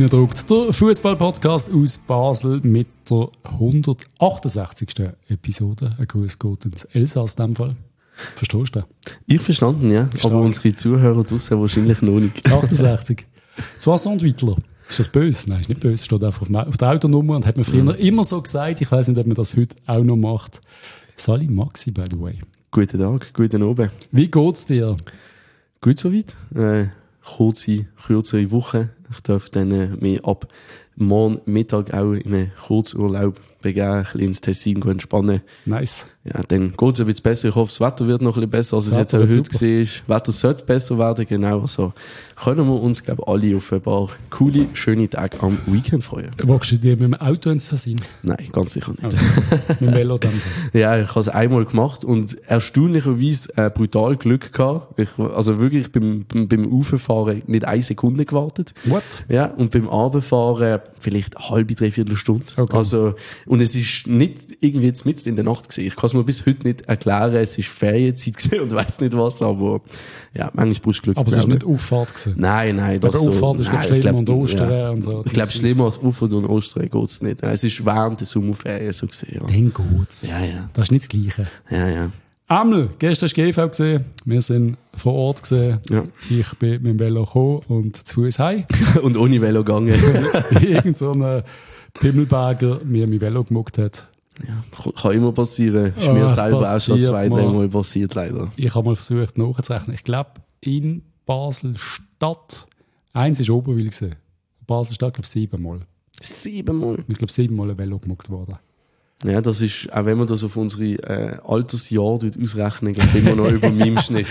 Reingedruckt, der Fußball-Podcast aus Basel mit der 168. Episode. Ein Gruß geht ins Elsass in dem Fall. Verstehst du? Ich verstanden, ja. Verstanden. Aber unsere Zuhörer draussen wahrscheinlich noch nicht. 68. 200 Wittler. Ist das böse? Nein, ist nicht böse. Steht einfach auf der Autonummer und hat mir früher immer so gesagt. Ich weiss nicht, ob man das heute auch noch macht. Salim Maxi, by the way. Guten Tag, guten Abend. Wie geht's dir? Gut soweit. Kürzere Woche. Ich darf dann mich ab morgen Mittag auch in einen Kurzurlaub begeben, ein bisschen ins Tessin entspannen. Nice. Ja, dann geht es ein bisschen besser. Ich hoffe, das Wetter wird noch ein bisschen besser, als es jetzt auch heute war. Das Wetter sollte besser werden, genau. Also können wir uns, glaube ich, alle auf ein paar coole, schöne Tage am Weekend freuen. Magst du dir mit dem Auto ins Tessin? Nein, ganz sicher nicht. Okay. Mit dem Velo dann? Ja, ich habe es einmal gemacht und erstaunlicherweise brutal Glück gehabt. Also wirklich beim Rauffahren nicht 1 Sekunde gewartet. What? Ja, und beim Abfahren vielleicht eine halbe, dreiviertel Stunde. Okay. Also, und es ist nicht irgendwie jetzt mitten in der Nacht gewesen. Ich kann es mir bis heute nicht erklären. Es ist Ferienzeit gewesen und weiss nicht was, aber ja, manchmal brauchst du Glück. Aber es war nicht Auffahrt gewesen? Nein. Das aber Auffahrt ist schlimmer und Ostern ja. Und so. Ich glaube, schlimmer als Auffahrt und Ostern geht's nicht. Es ist während der Sommerferien so gewesen. Ja. Dann geht's. Ja. Das ist nicht das Gleiche. Ja. Amel, gestern hast du GV gesehen. Wir sind vor Ort gesehen. Ja. Ich bin mit dem Velo gekommen und zu Fuß heim. Und ohne Velo gegangen. Irgend so ein Pimmelberger mir mein Velo gemuckt hat. Ja, kann immer passieren. Ist mir selber auch schon 2-3 Mal passiert, leider. Ich habe mal versucht nachzurechnen. Ich glaube, in Basel-Stadt, 1 war Oberwil gewesen. Basel-Stadt, glaube ich, 7 Mal. 7 Mal? Ich glaube, 7 Mal ein Velo gemuckt worden. Ja, das ist, auch wenn man das auf unsere Altersjahre ausrechnen, glaube ich, immer noch über meinem Schnitt.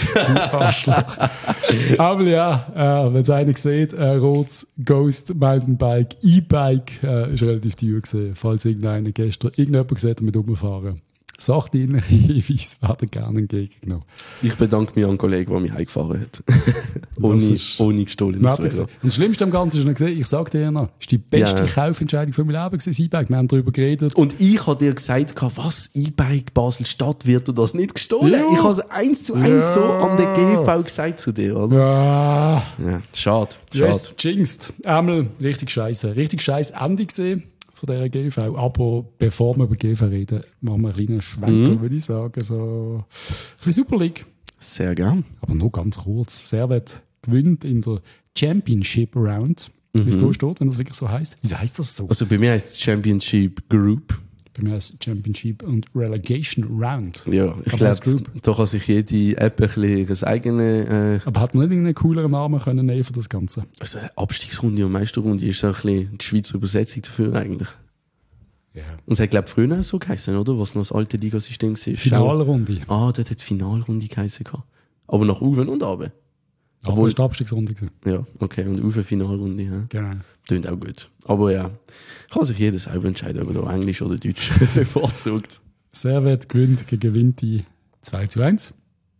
Aber ja, wenn es einer sieht, rotes Ghost Mountainbike, E-Bike, ist relativ teuer gewesen. Falls irgendjemand gesehen hat mit rumfahren. Sachdienliche Hinweise werden gerne entgegengenommen. Ich bedanke mich an einen Kollegen, der mich heimgefahren hat. ohne gestohlenes Velo. Und das Schlimmste am Ganzen ist noch gesehen, ich sage dir noch, ist die beste Kaufentscheidung von meinem Leben gewesen, E-Bike. Wir haben darüber geredet. Und ich habe dir gesagt, was, E-Bike Basel-Stadt wird dir das nicht gestohlen? Ja. Ich habe es 1:1 so an der GV gesagt zu dir, oder? Ja, schade. Yes, jinxed. Einmal richtig scheiße Ende gesehen von dieser GV. Aber bevor wir über GV reden, machen wir einen kleinen Schwenker, würde ich sagen. So ein bisschen Super League. Sehr gern. Aber nur ganz kurz. Servet gewinnt in der Championship Round. Wie es da steht, wenn das wirklich so heisst. Wieso heisst das so? Also bei mir heisst es Championship Group. Bei mir heisst es Championship und Relegation Round. Ja, ich glaube, da kann sich jede App ein bisschen das eigene... Aber hat man nicht einen cooleren Namen können nehmen für das Ganze? Also Abstiegsrunde und Meisterrunde ist so ein bisschen die Schweizer Übersetzung dafür eigentlich. Ja. Und es hat, glaube ich, früher auch so geheißen, oder? Was noch das alte Ligasystem war. Finalrunde. Dort hat es Finalrunde geheißen. Aber nach Uwe und Abe. Obwohl es die Abstiegsrunde war. Ja, okay. Und Uwe Finalrunde. Ja. Genau. Klingt auch gut. Aber ja, kann sich jeder selber entscheiden, ob er Englisch oder Deutsch bevorzugt. Servet gewinnt gegen Vinti 2:1.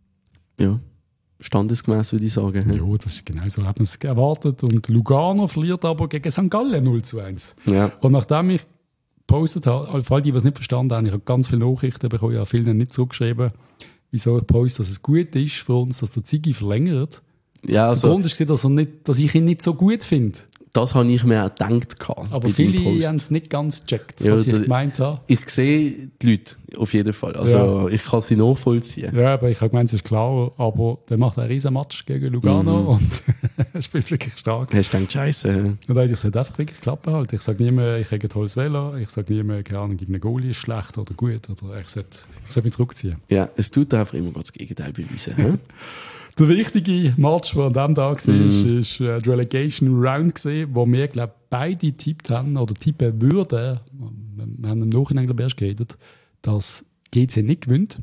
Ja, standesgemäß würde ich sagen. Ja, das ist genau so, hat man es erwartet. Und Lugano verliert aber gegen St. Gallen 0:1. Ja. Und nachdem ich gepostet habe, vor allem die, die es nicht verstanden haben, ich habe ganz viele Nachrichten bekommen, ja, vielen nicht zurückgeschrieben, wieso ich poste, dass es gut ist für uns, dass der Ziggy verlängert. Ja, also, der Grund ist, dass ich ihn nicht so gut finde. Das habe ich mir auch gedacht. Aber viele haben es nicht ganz gecheckt, was ich gemeint habe. Ich sehe die Leute auf jeden Fall. Also ich kann sie nachvollziehen. Ja, aber ich habe gemeint, es ist klar. Aber der macht einen riesen Match gegen Lugano und er spielt wirklich stark. Hast du gedacht, Scheiße? Und ich sollte einfach wirklich klappen halt. Ich sage nie mehr, ich habe ein tolles Velo. Ich sage nie mehr, keine Ahnung, ein Goalie ist schlecht oder gut. Oder ich sollte mich zurückziehen. Ja, es tut einfach immer das Gegenteil beweisen. Der wichtige Match, der an diesem Tag war, ist die Relegation Round gewesen, wo wir, glaube ich, beide getippt haben oder tippen würden. Wir haben im Nachhinein, glaube ich, erst geredet, dass GC nicht gewinnt.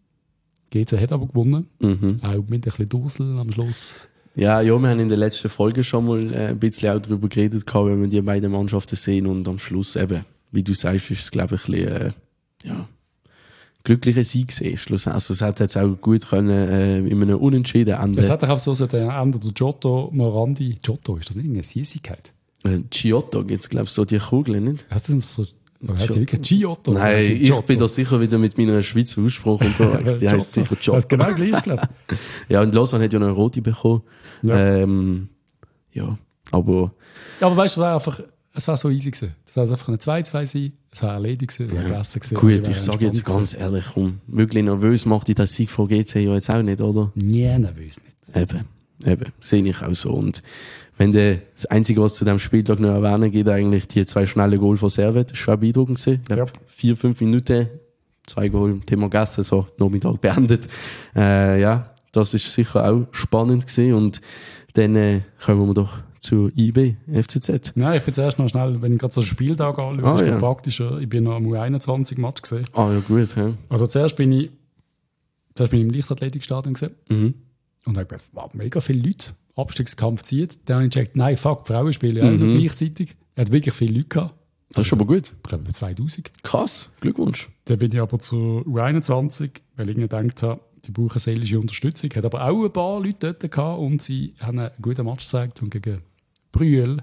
GC hat aber gewonnen. Auch mit ein bisschen Dusel am Schluss. Ja, wir haben in der letzten Folge schon mal ein bisschen auch darüber geredet, wenn wir die beiden Mannschaften sehen und am Schluss eben, wie du sagst, ist es, glaube ich, ein bisschen, glücklicher Sieg gesehen. Also es hätte jetzt auch gut können in einem Unentschieden enden. Es hat auch so enden, der Giotto Morandi. Giotto, ist das nicht eine Süßigkeit? Giotto gibt es, glaube ich, so die Kugeln, nicht? Das ist so, heißt die wirklich Giotto? Nein, ich bin da sicher wieder mit meiner Schweizer Aussprache unterwegs. Die heisst sicher Giotto. Das ist genau gleich, glaube ich. Ja, und Lausanne hat ja noch eine rote bekommen. Ja. Ja. Aber Ja, aber weißt du, es war so easy gewesen. Es war einfach eine 2-2 sein, es war erledigt gewesen, es war besser gewesen. gut, ich sage jetzt ganz ehrlich, wirklich nervös macht dich der Sieg von GC ja jetzt auch nicht, oder? Nie nervös nicht. Eben, sehe ich auch so. Und wenn das Einzige, was zu dem Spieltag noch erwähnen geht, eigentlich die 2 schnelle Goal von Servet, das war schon beeindruckend gewesen. Ja. 4-5 Minuten, 2 Goal, Thema gegessen, so, Nachmittag beendet. Ja, das ist sicher auch spannend gewesen. Und dann kommen wir doch zu IB, FCZ. Nein, ich bin zuerst noch schnell, wenn ich gerade so einen Spieltag anschaue, ist praktischer. Ich bin noch am U21-Match gesehen. Ah, ja, gut, ja. Also zuerst bin ich im Leichtathletikstadion gesehen. Und habe gedacht, wow, mega viele Leute. Abstiegskampf zieht. Dann habe ich gecheckt, nein, fuck, Frauen spielen ja noch gleichzeitig. Er hat wirklich viele Leute gehabt. Das ist aber gut. Ich glaube, 2000. Krass, Glückwunsch. Dann bin ich aber zu U21, weil ich gedacht habe, die brauchen seelische Unterstützung. Hat aber auch ein paar Leute dort gehabt und sie haben einen guten Match gezeigt und gegen Brühl,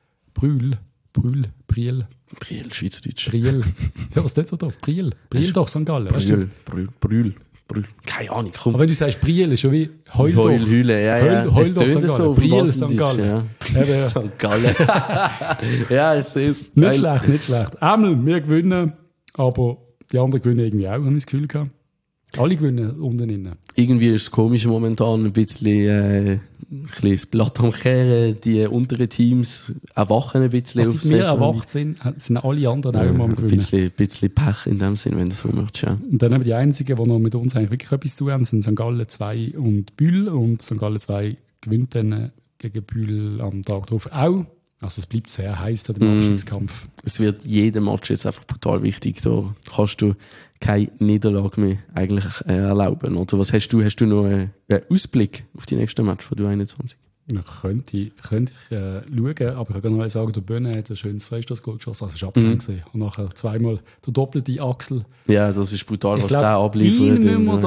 Schweizerdeutsch. Briel. Ja, was steht so drauf? Briel doch, St. Gallen. Brühl. Keine Ahnung, komm. Aber wenn du sagst Briel, ist schon wie Heul doch. Hülle, ja. Heul doch, St. so. Briel, St. Gallen. Ja. St. Gallen. Ja, ich sehe es. Nicht schlecht. Einmal, wir gewinnen, aber die anderen gewinnen irgendwie auch, habe ich das Gefühl gehabt. Alle gewinnen unten innen. Irgendwie ist es komisch momentan, ein bisschen das Blatt am Kehren. Die unteren Teams erwachen ein bisschen. Als wir erwacht sind alle anderen auch immer am Gewinnen. Ein bisschen Pech in dem Sinn, wenn du so möchtest. Ja. Und dann haben wir die einzigen, die noch mit uns eigentlich wirklich etwas zu tun haben, sind St. Gallen 2 und Bühl. Und St. Gallen 2 gewinnt dann gegen Bühl am Tag darauf auch. Also es bleibt sehr heiß da im Abstiegskampf. Es wird jeder Match jetzt einfach brutal wichtig. Da kannst du keine Niederlage mehr eigentlich erlauben. Oder was hast du? Hast du noch einen Ausblick auf die nächsten Match von der 21? Könnte ich schauen, aber ich kann noch sagen, der Bönne hat ein schönes Freistoßgoal geschossen, also es war abgegangen gesehen. Und nachher zweimal der doppelte Achsel. Ja, das ist brutal, was der abliefert.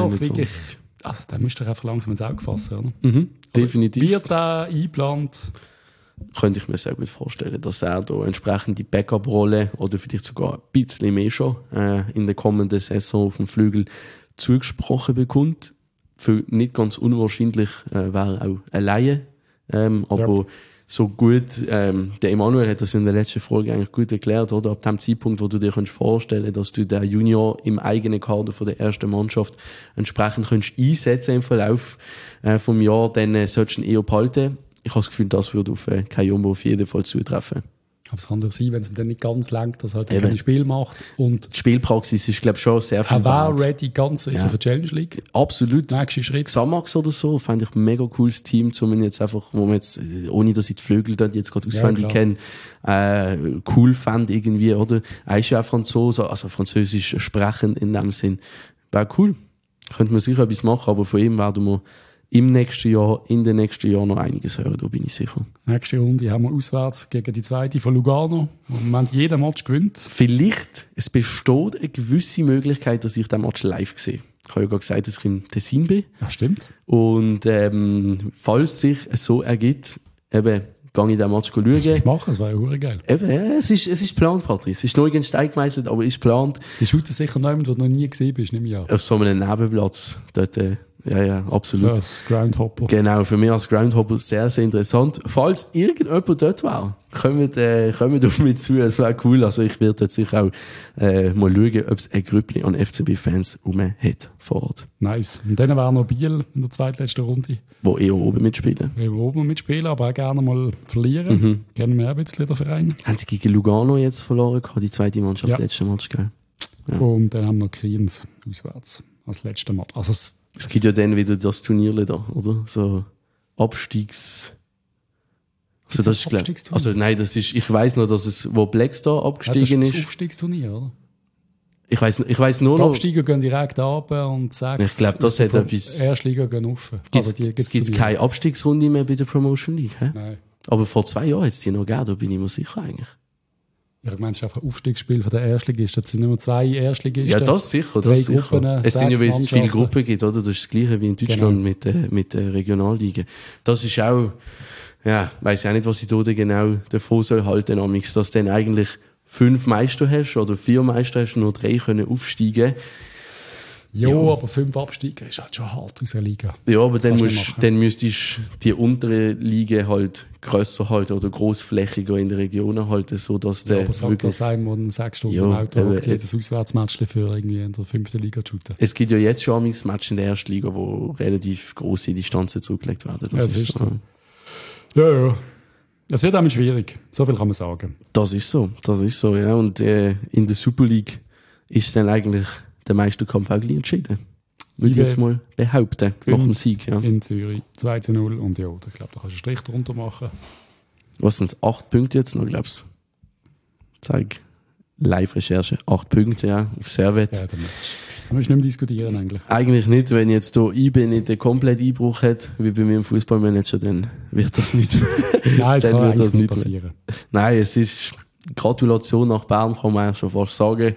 Also der müsste einfach langsam ins Auge fassen, oder? Definitiv. Also, wird der eingeplant? Könnte ich mir sehr gut vorstellen, dass er da entsprechend die Backup-Rolle oder vielleicht sogar ein bisschen mehr schon in der kommenden Saison auf dem Flügel zugesprochen bekommt. Für nicht ganz unwahrscheinlich wäre auch alleine. Aber so gut, der Emanuel hat das in der letzten Folge eigentlich gut erklärt, oder? Ab dem Zeitpunkt, wo du dir vorstellen kannst, dass du den Junior im eigenen Kader von der ersten Mannschaft entsprechend einsetzen im Verlauf vom Jahr, dann solltest du ihn eher behalten. Ich habe das Gefühl, das würde auf Kayombo auf jeden Fall zutreffen. Aber es kann doch sein, wenn es ihm dann nicht ganz lenkt, dass er halt kein Spiel macht. Und die Spielpraxis ist, glaube ich, schon sehr viel. Er war ready, ganz sicher für die Challenge League. Absolut. Nächster Schritt. Xamax oder so, fände ich ein mega cooles Team, zumindest jetzt einfach, wo man jetzt, ohne dass ich die Flügel dort jetzt gerade auswendig kenne, cool fand irgendwie, oder? Er ist ja auch Franzose, also Französisch sprechend in dem Sinn. Wäre cool. Könnte man sicher etwas machen, aber von ihm werden wir in den nächsten Jahren noch einiges hören, da bin ich sicher. Nächste Runde haben wir auswärts gegen die zweite von Lugano. Und man jeden Match gewinnt. Vielleicht, es besteht eine gewisse Möglichkeit, dass ich den Match live sehe. Ich habe ja gerade gesagt, dass ich im Tessin bin. Ja, stimmt. Und falls sich es so ergibt, gehe ich den Match schauen. Das machen, das wäre ja geil. Es ist geplant, Patrice. Es ist noch in Stein gemeißelt, aber es ist geplant. Die shooten sicher niemand, den du noch nie gesehen bist, nehme ich an. Auf so einem Nebenplatz. Dort, ja, absolut. So als Groundhopper. Genau, für mich als Groundhopper sehr, sehr interessant. Falls irgendjemand dort war, kommt auf mich zu, es wäre cool. Also ich werde dort sicher auch mal schauen, ob es ein Grüppli an FCB-Fans hat vor Ort. Nice. Und dann wäre noch Biel in der zweitletzten Runde. Wo eher oben mitspielen. Aber auch gerne mal verlieren. Kennen wir auch ein bisschen den Verein. Haben sie gegen Lugano jetzt verloren, die zweite Mannschaft, letzte Match, gell? Ja. Und dann haben wir noch Kriens auswärts als letzter Match. Also es gibt ja dann wieder das Turnier da, oder? So Abstiegs... Also das ist, also nein, das ist, ich weiss noch, dass es, wo Blackstar abgestiegen ist. Das ist das Aufstiegsturnier, oder? Ich weiss nur noch... Die Absteiger gehen direkt runter und 6... Ich glaube, das hat etwas... Erstliga gehen rauf. Es gibt keine Abstiegsrunde mehr bei der Promotion League, hä? Nein. Aber vor 2 Jahren hat es die noch gegeben, da bin ich mir sicher eigentlich. Ja, ich meine, es ist einfach ein Aufstiegsspiel von der Erstligisten. Das sind nur 2 Erstligisten. Ja, das sicher, das sicher. Gruppen, es sind ja, weil es viele Gruppen gibt, oder? Das ist das Gleiche wie in Deutschland mit der Regionalliga. Das ist auch, ja, weiss ich auch nicht, was ich da genau davon soll halten, dass du dann eigentlich 5 Meister hast oder 4 Meister hast und nur 3 können aufsteigen. Ja, aber 5 Abstiege ist halt schon hart aus der Liga. Ja, aber dann Kannst müsstest du die untere Liga halt grösser halten oder grossflächiger in den Regionen halten, sodass Ja, der aber sagt das einem, der einen 6 Stunden Ja, im Auto eben, hockt, jedes Auswärtsmatch für irgendwie in der 5. Liga zu shooten. Es gibt ja jetzt schon amigs Matches in der ersten Liga, wo relativ grosse Distanzen zurückgelegt werden. Ja, das ist so. Ja. Es wird einmal schwierig. So viel kann man sagen. Das ist so, ja. Und in der Super League ist dann eigentlich der Meisterkampf auch gleich entschieden. Würde ich jetzt mal behaupten, nach dem Sieg. Ja. In Zürich 2-0 und ja, ich glaube, da kannst du einen Strich drunter machen. Was sind es? 8 Punkte jetzt noch, glaubst du? Zeig Live-Recherche. 8 Punkte, ja, auf Servet. Ja, da musst du nicht mehr diskutieren eigentlich. Eigentlich nicht, wenn jetzt hier IB nicht einen kompletten Einbruch hat, wie bei mir im Fußballmanager, dann wird das nicht. Nein, es dann kann wird eigentlich das nicht passieren. Nein, es ist Gratulation nach Bern, kann man schon fast sagen.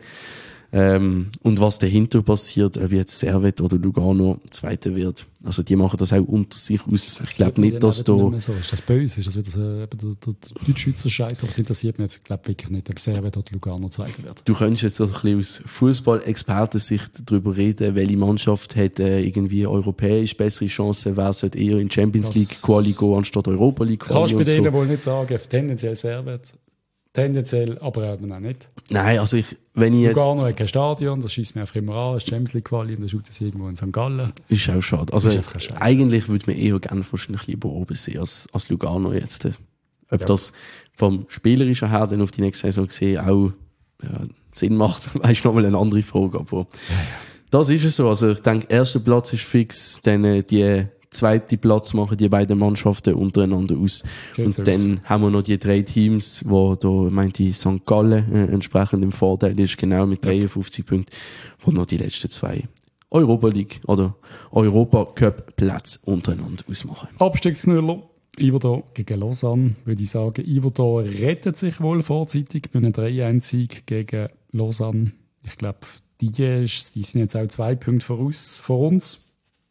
Und was dahinter passiert, ob jetzt Servet oder Lugano Zweiter wird. Also die machen das auch unter sich aus. Ich glaube nicht, dass da... So. Ist das böse? Ist das wieder so, der Deutschschweizer Scheiß? Aber es interessiert mich jetzt, glaube wirklich nicht, ob Servet oder Lugano Zweiter wird. Du könntest jetzt so ein bisschen aus Fußball-Expertensicht darüber reden, welche Mannschaft hat irgendwie europäisch bessere Chancen, wer sollte eher in Champions League Quali gehen, anstatt Europa League Quali. Kannst du bei so. denen wohl nicht sagen, tendenziell Servet. Tendenziell, aber eben auch nicht. Nein, also wenn ich jetzt... Lugano hat kein Stadion, das schießt mir einfach immer an, das ist Champions League Quali und dann schaut es irgendwo in St. Gallen. Ist auch schade. Also Ist einfach scheiße. eigentlich würde man eher gerne wahrscheinlich lieber oben sehen als Lugano jetzt. Ob das vom Spielerischen her dann auf die nächste Saison gesehen auch Sinn macht, ist nochmal eine andere Frage. Aber das ist es so. Also ich denke, erster Platz ist fix, dann die zweite Platz machen die beiden Mannschaften untereinander aus. Und dann haben wir noch die 3 Teams, wo da, meinte ich, St. Gallen entsprechend im Vorteil ist, genau mit 53 Punkten, wo noch die letzten 2 Europa League oder Europa Cup Plätze untereinander ausmachen. Abstiegsknüller. Iverdor gegen Lausanne, würde ich sagen. Iverdor rettet sich wohl vorzeitig bei einem 3-1-Sieg gegen Lausanne. Ich glaube, die sind jetzt auch 2 Punkte vor uns.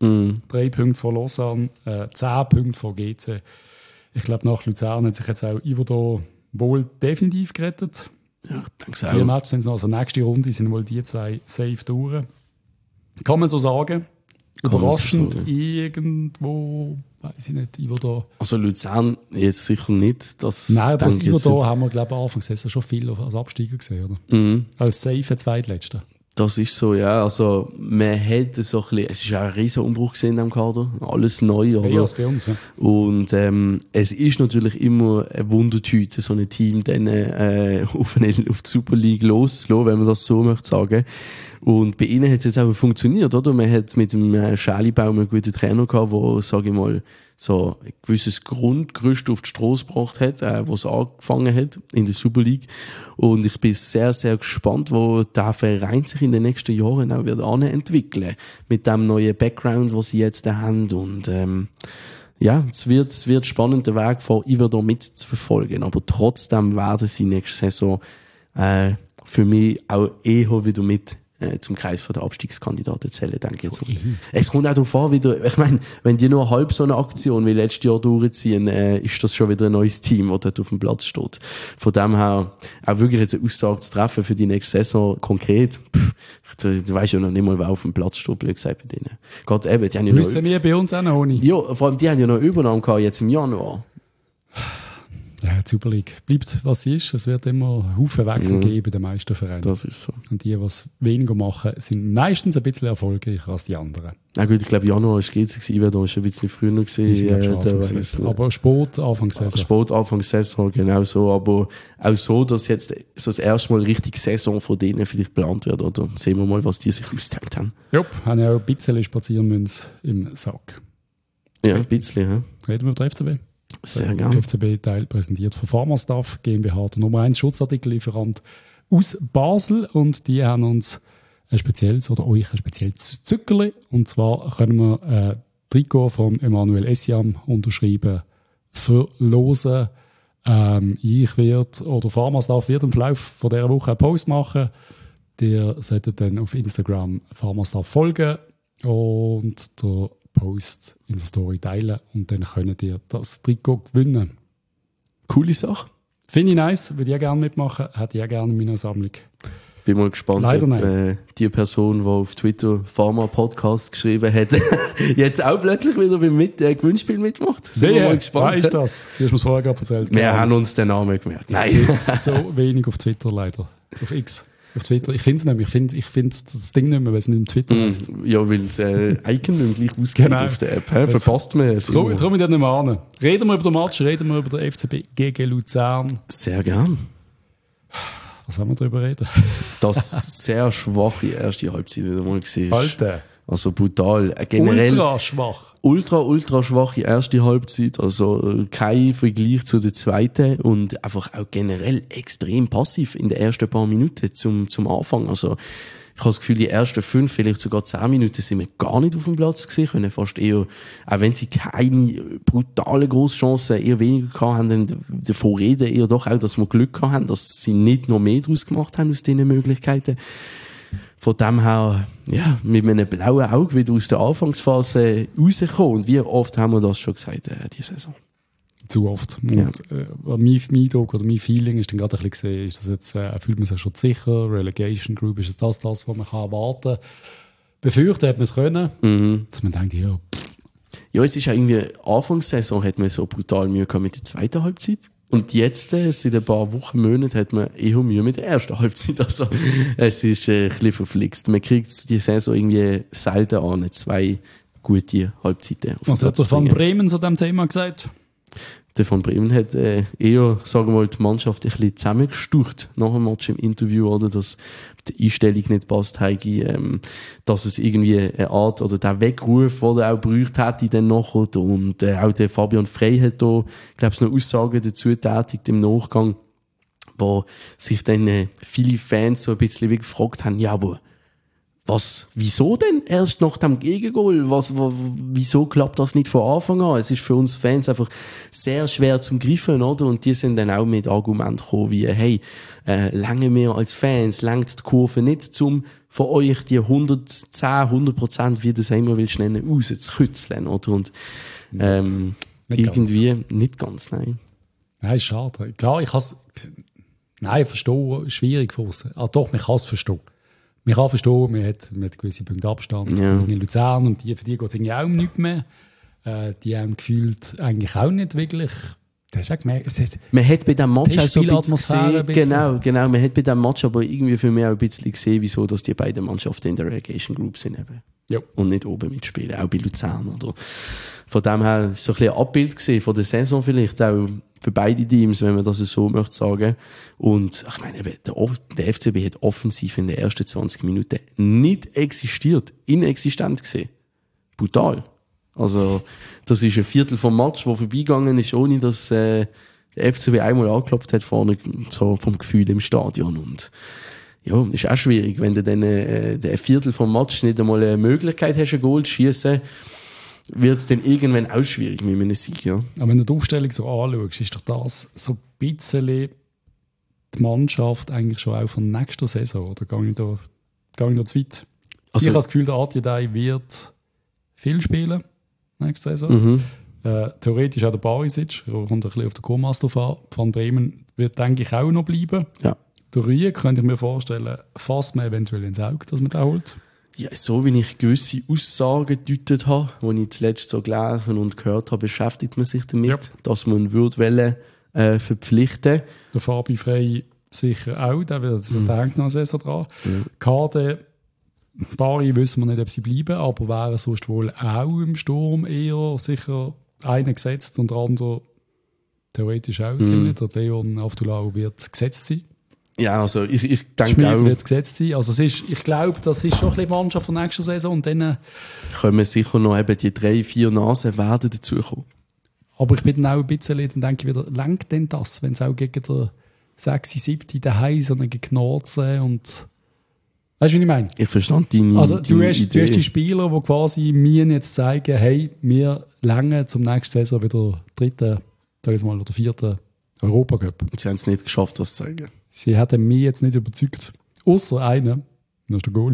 3 Punkte vor Lausanne, 10 Punkte vor GC. Ich glaube, nach Luzern hat sich jetzt auch Iverdor wohl definitiv gerettet. Ja, ich denke es Die auch. Matches sind noch, also nächste Runde sind wohl die 2 safe durch. Kann man so sagen. Überraschend so sagen. Irgendwo, weiß ich nicht, Iverdor. Also Luzern jetzt sicher nicht. Das Nein, aber das denke ich jetzt Iverdor haben wir, glaube ich, Anfang Saison schon viel als Absteiger gesehen, oder? Als safe Zweitletzter. Das ist so, ja. Also, man hat so ein bisschen, es ist auch ein riesen Umbruch gesehen in diesem Kader. Alles neu, oder? Ja, als bei uns, ja. Und, es ist natürlich immer eine Wundertüte, so ein Team dann, auf die Super League loszulassen, wenn man das so möchte sagen. Und bei ihnen hat es jetzt auch funktioniert, oder? Man hat mit dem Schalibaum einen guten Trainer gehabt, der, sage ich mal, so ein gewisses Grundgerüst auf die Strasse gebracht hat, wo es angefangen hat in der Super League. Und ich bin sehr, sehr gespannt, wo der Verein sich in den nächsten Jahren auch wird entwickeln mit dem neuen Background, den sie jetzt haben. Und ja, es wird spannend, den Weg von Iverdor mitzuverfolgen. Aber trotzdem werden sie nächste Saison für mich auch eher wieder mit zum Kreis der Abstiegskandidaten zählen, denke ich jetzt. Es kommt auch darauf an, wieder, ich meine, wenn die nur halb so eine Aktion wie letztes Jahr durchziehen, ist das schon wieder ein neues Team, das dort auf dem Platz steht. Von dem her, auch wirklich jetzt eine Aussage zu treffen für die nächste Saison, konkret, du weißt ja noch nicht mal, wer auf dem Platz steht, wie gesagt, bei denen. Gerade eben, die haben ja Wissen wir bei uns auch noch nicht. Ja, vor allem, die haben ja noch Übernahme gehabt, jetzt im Januar. Ja, die Super League bleibt, was sie ist. Es wird immer Haufen Wechsel geben bei den meisten Vereinen. Das ist so. Und die, die es weniger machen, sind meistens ein bisschen erfolgreicher als die anderen. Na gut, ich glaube, Januar war GC, Iverdor ist ein bisschen früher noch Die sind ja schon Anfangssaison. Aber Sport, Anfangssaison. Sport, Anfangssaison, genau so. Aber auch so, dass jetzt so das erste Mal richtig Saison von denen vielleicht geplant wird. Oder sehen wir mal, was die sich ausgedacht haben. Ja, haben ja auch ein bisschen spazieren müssen im Sack. Ja, ein bisschen. Ja. Reden wir über den FCB. Sehr gerne. FCB-Teil präsentiert von Pharmastaff GmbH, der Nummer 1 Schutzartikellieferant aus Basel. Und die haben uns ein spezielles, oder euch ein spezielles Zuckerli. Und zwar können wir ein Trikot von Emmanuel Essiam unterschreiben, verlosen. Ich werde, oder Pharmastaff wird im Verlauf von dieser Woche einen Post machen. Ihr solltet dann auf Instagram Pharmastaff folgen und der Post in der Story teilen und dann könnt ihr das Trikot gewinnen. Coole Sache. Finde ich nice, würde ich auch gerne mitmachen, hätte ich auch gerne in meiner Sammlung. Bin mal gespannt, Leider ob die Person, die auf Twitter Pharma-Podcast geschrieben hat, jetzt auch plötzlich wieder beim Gewinnspiel mitmacht. Sind wir mal gespannt. Weißt du das? Du hast mir es vorher gerade erzählt. Wir haben uns den Namen gemerkt. Nein. So wenig auf Twitter leider. Auf X. Auf Twitter. Ich finde es nämlich. Ich finde das Ding nicht mehr, weil es nicht im Twitter heißt. Ja, weil das Icon nicht gleich aussieht auf der App. Verpasst man es. Jetzt komme ich das nicht mehr an. Reden wir über den Match, reden wir über den FCB gegen Luzern. Sehr gern. Was haben wir darüber reden? Das sehr schwache erste Halbzeit wieder mal gesehen. Alter. Also brutal. Generell Ultra schwach. Ultra schwache erste Halbzeit. Also kein Vergleich zu der zweiten und einfach auch generell extrem passiv in den ersten paar Minuten zum Anfang. Also ich habe das Gefühl, die ersten 5, vielleicht sogar 10 Minuten sind wir gar nicht auf dem Platz gewesen, können fast eher, auch wenn sie keine brutale Grosschancen eher weniger gehabt haben, dann davon reden eher doch auch, dass wir Glück gehabt haben, dass sie nicht noch mehr draus gemacht haben aus diesen Möglichkeiten. Von dem her, ja, mit einem blauen Auge wieder aus der Anfangsphase rauskommen. Und wie oft haben wir das schon gesagt, diese Saison? Zu oft. Ja. Und, mein Eindruck oder mein Feeling ist dann gerade ein bisschen gesehen, ist, dass jetzt fühlt man sich schon sicher, Relegation Group ist das, was man kann erwarten kann. Befürchten hat man es können, dass man denkt, ja. Ja, es ist ja irgendwie, Anfangssaison hat man so brutal Mühe gehabt mit der zweiten Halbzeit. Und jetzt, seit ein paar Wochen, Monaten, hat man eher Mühe mit der ersten Halbzeit. Also, es ist ein bisschen verflixt. Man kriegt die Saison irgendwie selten an, 2 gute Halbzeiten. Was hat der von Bremen zu diesem Thema gesagt? Der von Bremen hat eher, sagen wir mal, die Mannschaft ein bisschen zusammengestaucht nach dem Match im Interview, oder, dass die Einstellung nicht passt, dass es irgendwie eine Art, oder der Weckruf, den er auch gebraucht hätte, dann nachher, und auch der Fabian Frey hat da, glaube ich, noch Aussagen dazu getätigt im Nachgang, wo sich dann viele Fans so ein bisschen wie gefragt haben, ja, aber wieso denn erst nach dem Gegengol? Wieso klappt das nicht von Anfang an? Es ist für uns Fans einfach sehr schwer zum Greifen, oder? Und die sind dann auch mit Argumenten gekommen wie, hey, lange wir als Fans, langt die Kurve nicht, um von euch die 100%, wie das immer willst nennen, rauszukützeln, oder? Und, irgendwie nicht ganz, nein. Nein, ist schade. Klar, ich kann es, verstehen, schwierig für uns. Ah, doch, man kann es verstehen. Man kann verstehen, man hat gewisse Punkte Abstand in Luzern und für die geht es irgendwie auch nichts mehr. Die haben gefühlt eigentlich auch nicht wirklich. Das hast du gemerkt, man hat bei diesem Match auch so ein bisschen genau, man hat bei diesem Match aber irgendwie für mich auch ein bisschen gesehen, wieso dass die beiden Mannschaften in der Relegation Group sind eben. Ja. Und nicht oben mitspielen, auch bei Luzern. Oder. Von dem her war es so ein bisschen ein Abbild gesehen von der Saison vielleicht, auch für beide Teams, wenn man das so möchte sagen. Und ich meine, der FCB hat offensiv in den ersten 20 Minuten nicht existiert, inexistent gesehen. Brutal. Also, das ist ein Viertel vom Match, der vorbeigegangen ist, ohne dass der FCB einmal angeklopft hat vorne, so vom Gefühl im Stadion. Und ja, ist auch schwierig, wenn du dann ein Viertel vom Match nicht einmal eine Möglichkeit hast, ein Goal zu schießen, wird es dann irgendwann auch schwierig mit einem Sieg, ja. Aber wenn du die Aufstellung so anschaust, ist doch das so ein bisschen die Mannschaft eigentlich schon auch von nächster Saison, oder gehe ich da zu weit? Also, ich habe das Gefühl, der Atjedei wird viel spielen nächste Saison. Theoretisch auch der Barisic, kommt ein bisschen auf den Komas drauf an. Van Bremen wird, denke ich, auch noch bleiben. Ja. Der Rühe könnte ich mir vorstellen, fasst man eventuell ins Auge, dass man den holt. Ja, so wie ich gewisse Aussagen gedeutet habe, die ich zuletzt so gelesen und gehört habe, beschäftigt man sich damit, dass man würde verpflichten. Der Fabi Frey sicher auch, der wird denkt noch eine Saison dran. Kade, Bari wissen wir nicht, ob sie bleiben, aber wären sonst wohl auch im Sturm eher sicher einer gesetzt und der andere theoretisch auch ziemlich. Der Leon Avdulau wird gesetzt sein. Ja, also ich denke Schmied auch, wird gesetzt sein. Also ich glaube, das ist schon ein bisschen die Mannschaft von nächster Saison. Und dann können sicher noch eben die 3-4 Nasen werden dazukommen. Aber ich bin dann auch ein bisschen, dann denke ich wieder, lenkt denn das, wenn es auch gegen der 6., 7. daheim so eine Geknarze und weißt du, wie ich meine? Ich verstand deine Also du hast Idee. Die Spieler, die quasi mir jetzt zeigen, hey, wir länger zum nächsten Saison wieder 3. oder 4. Europacup. Sie haben es nicht geschafft, das zu zeigen. Sie hätten mich jetzt nicht überzeugt. Außer einen. Das war der Goalie.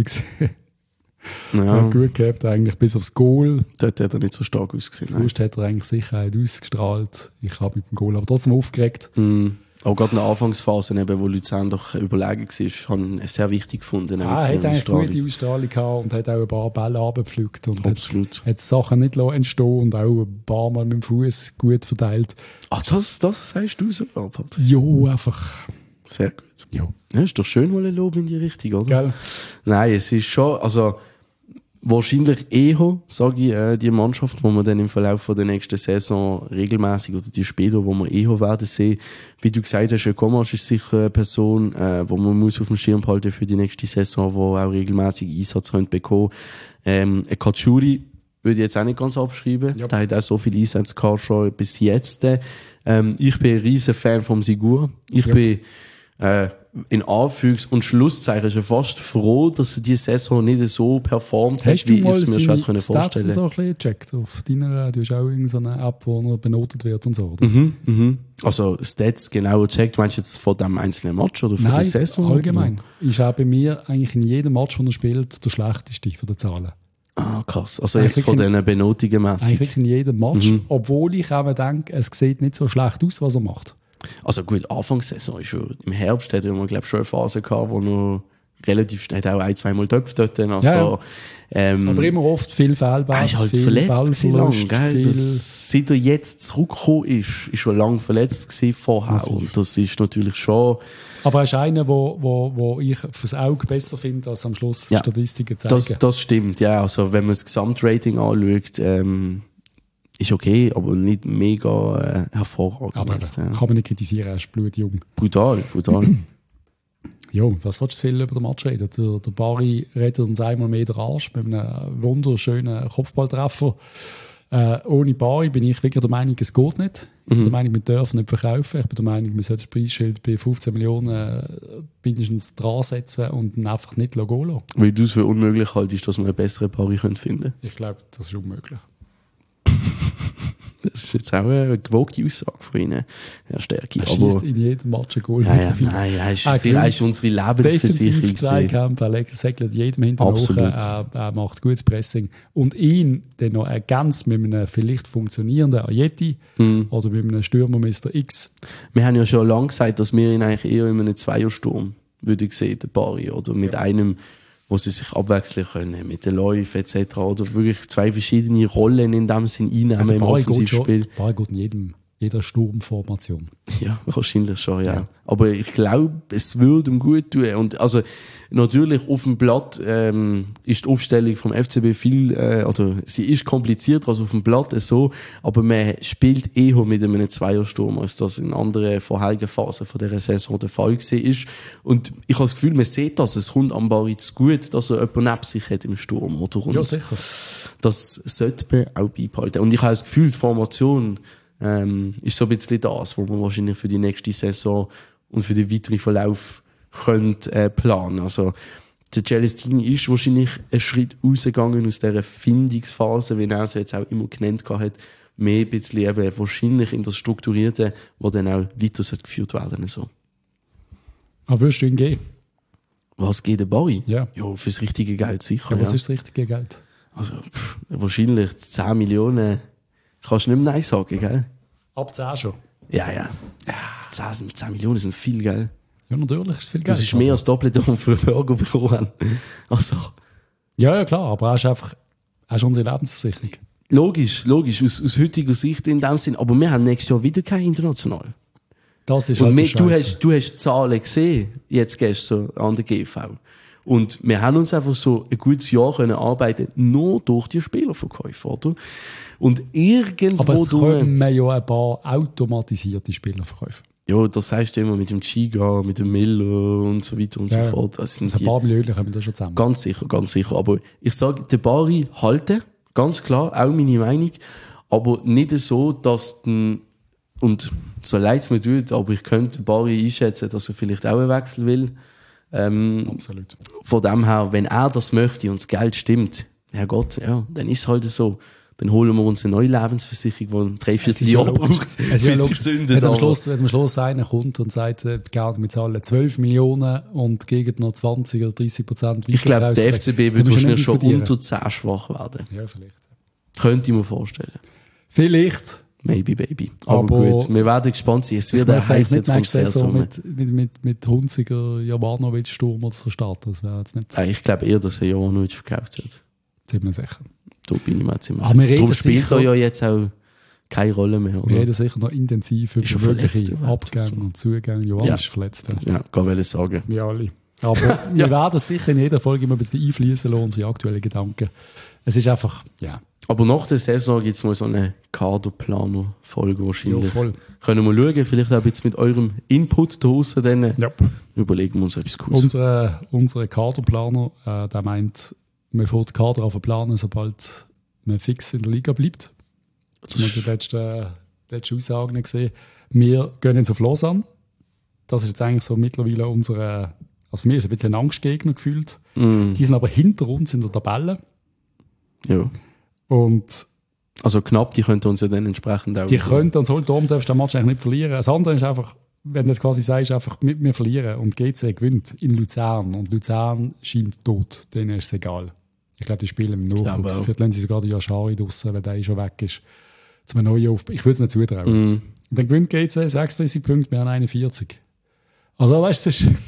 Ja. Er hat gut gehabt, eigentlich bis aufs Goal. Dort hat er nicht so stark ausgesehen. Sonst hat er eigentlich Sicherheit ausgestrahlt. Ich habe mit dem Goal aber trotzdem aufgeregt. Auch gerade in der Anfangsphase, eben, wo Luzern doch überlegen war, habe ich sehr wichtig gefunden. Er hat eigentlich gute Ausstrahlung gehabt und hat auch ein paar Bälle runtergepflückt und hat Sachen nicht entstehen und auch ein paar Mal mit dem Fuß gut verteilt. Ach, das sagst du sogar, Patrick? Jo, einfach. Sehr gut. Jo. Ja, ist doch schön, mal ein Lob in die Richtung, oder? Gell? Nein, es ist schon, also wahrscheinlich eher, sage ich, die Mannschaft, wo wir dann im Verlauf der nächsten Saison regelmäßig oder die Spieler, wo wir eher werden sehen. Wie du gesagt hast, Komasch ist sicher eine Person, wo man muss auf dem Schirm halten für die nächste Saison, wo auch regelmäßig Einsatz bekommen können. Katschuri würde ich jetzt auch nicht ganz abschreiben. Ja. Der hat auch so viele Einsätze gehabt schon bis jetzt. Ich bin ein riesen Fan vom Sigur. Ich bin in Anführungs- und Schlusszeichen schon fast froh, dass er diese Saison nicht so performt hat, wie ich es mir schon vorstellen konnte. Hast du mal so ein bisschen gecheckt auf deiner, du hast auch irgendeine App, wo er benotet wird und so, oder? Also Stats genauer gecheckt, meinst du jetzt von dem einzelnen Match oder von der Saison? Nein, allgemein. Ist auch bei mir eigentlich in jedem Match, den er spielt, der schlechteste von den Zahlen. Ah, krass. Also jetzt von diesen Benotungen mässig. Eigentlich wirklich in jedem Match, obwohl ich auch denke, es sieht nicht so schlecht aus, was er macht. Also gut, Anfangssaison ist schon, im Herbst hat er glaube schon eine Phase gehabt, wo noch relativ schnell auch ein-, zweimal Töpfe dort. Also, aber immer oft viel Fehlpass, er ist halt viel verletzt Ballverlust, lang, seit er jetzt zurückgekommen ist schon lange verletzt gewesen vorher. Massiv. Und das ist natürlich schon... Aber er ist einer, wo ich fürs Auge besser finde, als am Schluss Statistiken zeigen. Das stimmt, ja. Also wenn man das Gesamtrating anschaut, ist okay, aber nicht mega hervorragend. Aber kann man nicht kritisieren, er ist blutjung. Brutal. Jo, was willst du über den Match reden? Der Bari rettet uns einmal mehr den Arsch mit einem wunderschönen Kopfballtreffer. Ohne Bari bin ich wirklich der Meinung, es geht nicht. Ich bin der Meinung, wir dürfen nicht verkaufen. Ich bin der Meinung, wir sollten das Preisschild bei 15 Millionen mindestens dran setzen und ihn einfach nicht gehen lassen. Weil du es für unmöglich haltest, dass wir einen besseren Bari finden können? Ich glaube, das ist unmöglich. Das ist jetzt auch eine gewogte Aussage von Ihnen, Herr Stärki. Er schießt in jedem Match ein Goal. Nein, er ist unsere Lebensversicherung. Defensiv Zweikampf, er segelt jedem hinten hoch, er macht gutes Pressing. Und ihn dann noch ergänzt mit einem vielleicht funktionierenden Ajeti oder mit einem Stürmer Mr. X. Wir haben ja schon lange gesagt, dass wir ihn eigentlich eher in einem Zweiersturm würde sehen, den Bari, oder mit einem, wo sie sich abwechseln können, mit den Läufen etc. Oder wirklich zwei verschiedene Rollen in dem Sinn einnehmen im Offensivspiel. Der Ball geht in jeder Sturmformation. Ja, wahrscheinlich schon, ja. Aber ich glaube, es würde ihm gut tun. Und also natürlich auf dem Blatt ist die Aufstellung vom FCB viel, oder sie ist komplizierter als auf dem Blatt so, aber man spielt eher mit einem Zweiersturm, als das in anderen vorherigen Phasen von dieser Saison der Fall gewesen ist. Und ich habe das Gefühl, man sieht das, es kommt am Bari zu gut, dass er jemanden neben sich hat im Sturm, oder? Und ja, sicher. Das sollte man auch beibehalten. Und ich habe das Gefühl, die Formation ist so ein bisschen das, was man wahrscheinlich für die nächste Saison und für den weiteren Verlauf planen. Also, der Celestini ist wahrscheinlich einen Schritt rausgegangen aus dieser Findungsphase, wie er es jetzt auch immer genannt hat, mehr ein bisschen eben wahrscheinlich in das Strukturierte, wo dann auch weiter geführt werden soll. Aber würdest du ihn geben? Was geht der Bari? Ja. Ja, fürs richtige Geld sicher. Ja, was ist das richtige Geld? Also, wahrscheinlich 10 Millionen kannst du nicht mehr Nein sagen, gell? Ab 10 schon. Ja. 10 Millionen sind viel, gell? Ja, natürlich ist viel Geld. Das ist mehr als Doppelte, was wir für einen Burger bekommen haben. Also. Ja, klar, aber er ist unsere Lebensversicherung. Logisch, aus heutiger Sicht in dem Sinn. Aber wir haben nächstes Jahr wieder kein International. Das ist und halt du hast Zahlen gesehen, jetzt gestern an der GV. Und wir haben uns einfach so ein gutes Jahr können arbeiten, nur durch die Spielerverkäufe, oder? Und irgendwo... Aber es kommen ja ein paar automatisierte Spielerverkäufe. Ja, das sagst du immer mit dem Chiga, mit dem Miller und so weiter und so fort. Also ein paar Millionen kommen da schon zusammen. Ganz sicher. Aber ich sage, der Bari halten, ganz klar, auch meine Meinung. Aber nicht so, dass und so leid es mir tut, aber ich könnte den Bari einschätzen, dass er vielleicht auch einen Wechsel will. Absolut. Von dem her, wenn er das möchte und das Geld stimmt, Herrgott, ja, dann ist es halt so. Dann holen wir uns eine neue Lebensversicherung, die 3-4 Jahre braucht, bis sie zündet. Wenn am Schluss einer kommt und sagt, wir zahlen 12 Millionen und gegen noch 20 oder 30% ich glaube, der FCB wird wahrscheinlich schon unter 10 schwach werden. Ja, vielleicht. Könnte ich mir vorstellen. Vielleicht. Maybe, baby. Aber gut, wir werden gespannt sein. Es wird ein heißer Transfer mit Hunziger, Jovanovic-Sturm oder so starten. Das wäre jetzt nicht... Ich glaube eher, dass er Jovanovic verkauft wird. Ziemlich sicher. Da bin ich mir ziemlich Aber sicher. Darum spielt er ja jetzt auch keine Rolle mehr. Oder? Wir reden sicher noch intensiv über mögliche Abgänge und Zugänge. Johann ist verletzt. Ja, kann ich sagen. Wir alle. Aber wir werden sicher in jeder Folge immer ein bisschen einfließen lassen, unsere aktuellen Gedanken. Es ist einfach, ja. Aber nach der Saison gibt es mal so eine Kaderplaner-Folge wahrscheinlich. Ja, voll. Können wir mal schauen, vielleicht auch jetzt mit eurem Input da draussen, dann überlegen wir uns etwas Cooles. Unsere Kaderplaner, der meint, man fährt Kader auf planen, sobald man fix in der Liga bleibt. Das haben wir die letzten Aussagen gesehen. Wir gehen jetzt auf Lausanne. Das ist jetzt eigentlich so mittlerweile unsere, also für mich ist es ein bisschen ein Angstgegner gefühlt. Die sind aber hinter uns in der Tabelle. Ja. Und also knapp, die könnten uns ja dann entsprechend auch... Die könnten uns holen, darum darfst du den Match eigentlich nicht verlieren. Das andere ist einfach, wenn du jetzt quasi sagst, einfach wir verlieren und GC gewinnt in Luzern und Luzern scheint tot, denen ist es egal. Ich glaube, die spielen im Nachwuchs. Vielleicht lassen sie sogar den Yashari draussen, wenn der schon weg ist. Zum neuen Ich würde es nicht zutrauen. Und dann gewinnt GC 36 Punkte, wir haben 41. Also weißt du, das ist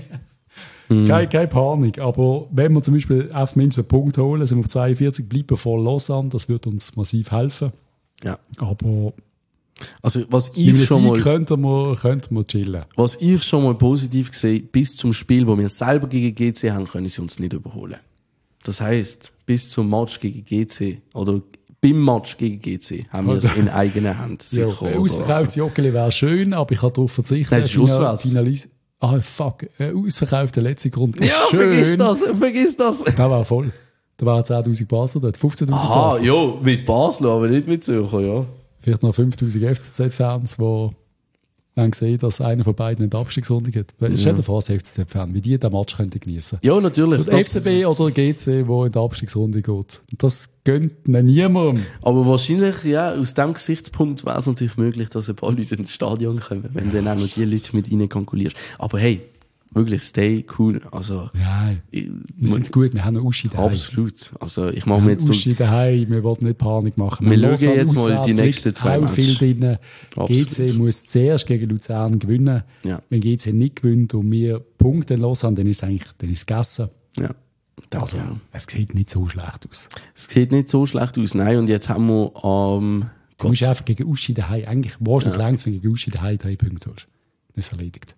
keine Panik. Aber wenn wir zum Beispiel auf mindestens einen Punkt holen, sind wir auf 42, bleiben vor Lausanne, das wird uns massiv helfen. Ja. Aber also, was ich schon mal könnten wir chillen. Was ich schon mal positiv gesehen, bis zum Spiel, wo wir selber gegen GC haben, können sie uns nicht überholen. Das heisst, bis zum Match gegen GC oder beim Match gegen GC haben wir es in eigener Hand. Ja, ausverkauftes Joggeli wäre schön, aber ich habe darauf verzichtet. Das ist auswärts. Ausverkaufte letzte Grund. Ja, schön. vergiss das. Der war voll. Da waren 10'000 Basler dort, 15'000 Basler. Ja, mit Basel, aber nicht mit Zürcher, ja. Vielleicht noch 5'000 FCZ-Fans, die haben gesehen, dass einer von beiden eine Abstiegsrunde hat. Stell dir vor, als FCZ-Fan, wie die den Match geniessen könnten. Ja, natürlich. Und FCB oder GC, der in die Abstiegsrunde geht. Das gönnt niemandem. Aber wahrscheinlich, ja, aus diesem Gesichtspunkt wäre es natürlich möglich, dass ein paar Leute ins Stadion kommen, wenn du dann auch noch die Leute mit rein kalkulierst. Aber hey, wirklich, stay cool. Also, nein, wir sind gut, wir haben einen Uschi daheim. Absolut. Also, ich mache mir jetzt... Uschi daheim, wir wollen nicht Panik machen. Wir schauen jetzt mal die nächsten 2 Matches. Drin. GC muss zuerst gegen Luzern gewinnen. Ja. Wenn GC nicht gewinnt und wir Punkte los haben, dann ist es gegessen. Ja. Also, es sieht nicht so schlecht aus. Es sieht nicht so schlecht aus, nein. Und jetzt haben wir du musst einfach gegen Uschi daheim, eigentlich wahrscheinlich längst, wenn du gegen Uschi daheim 3 Punkte holst. Das ist erledigt.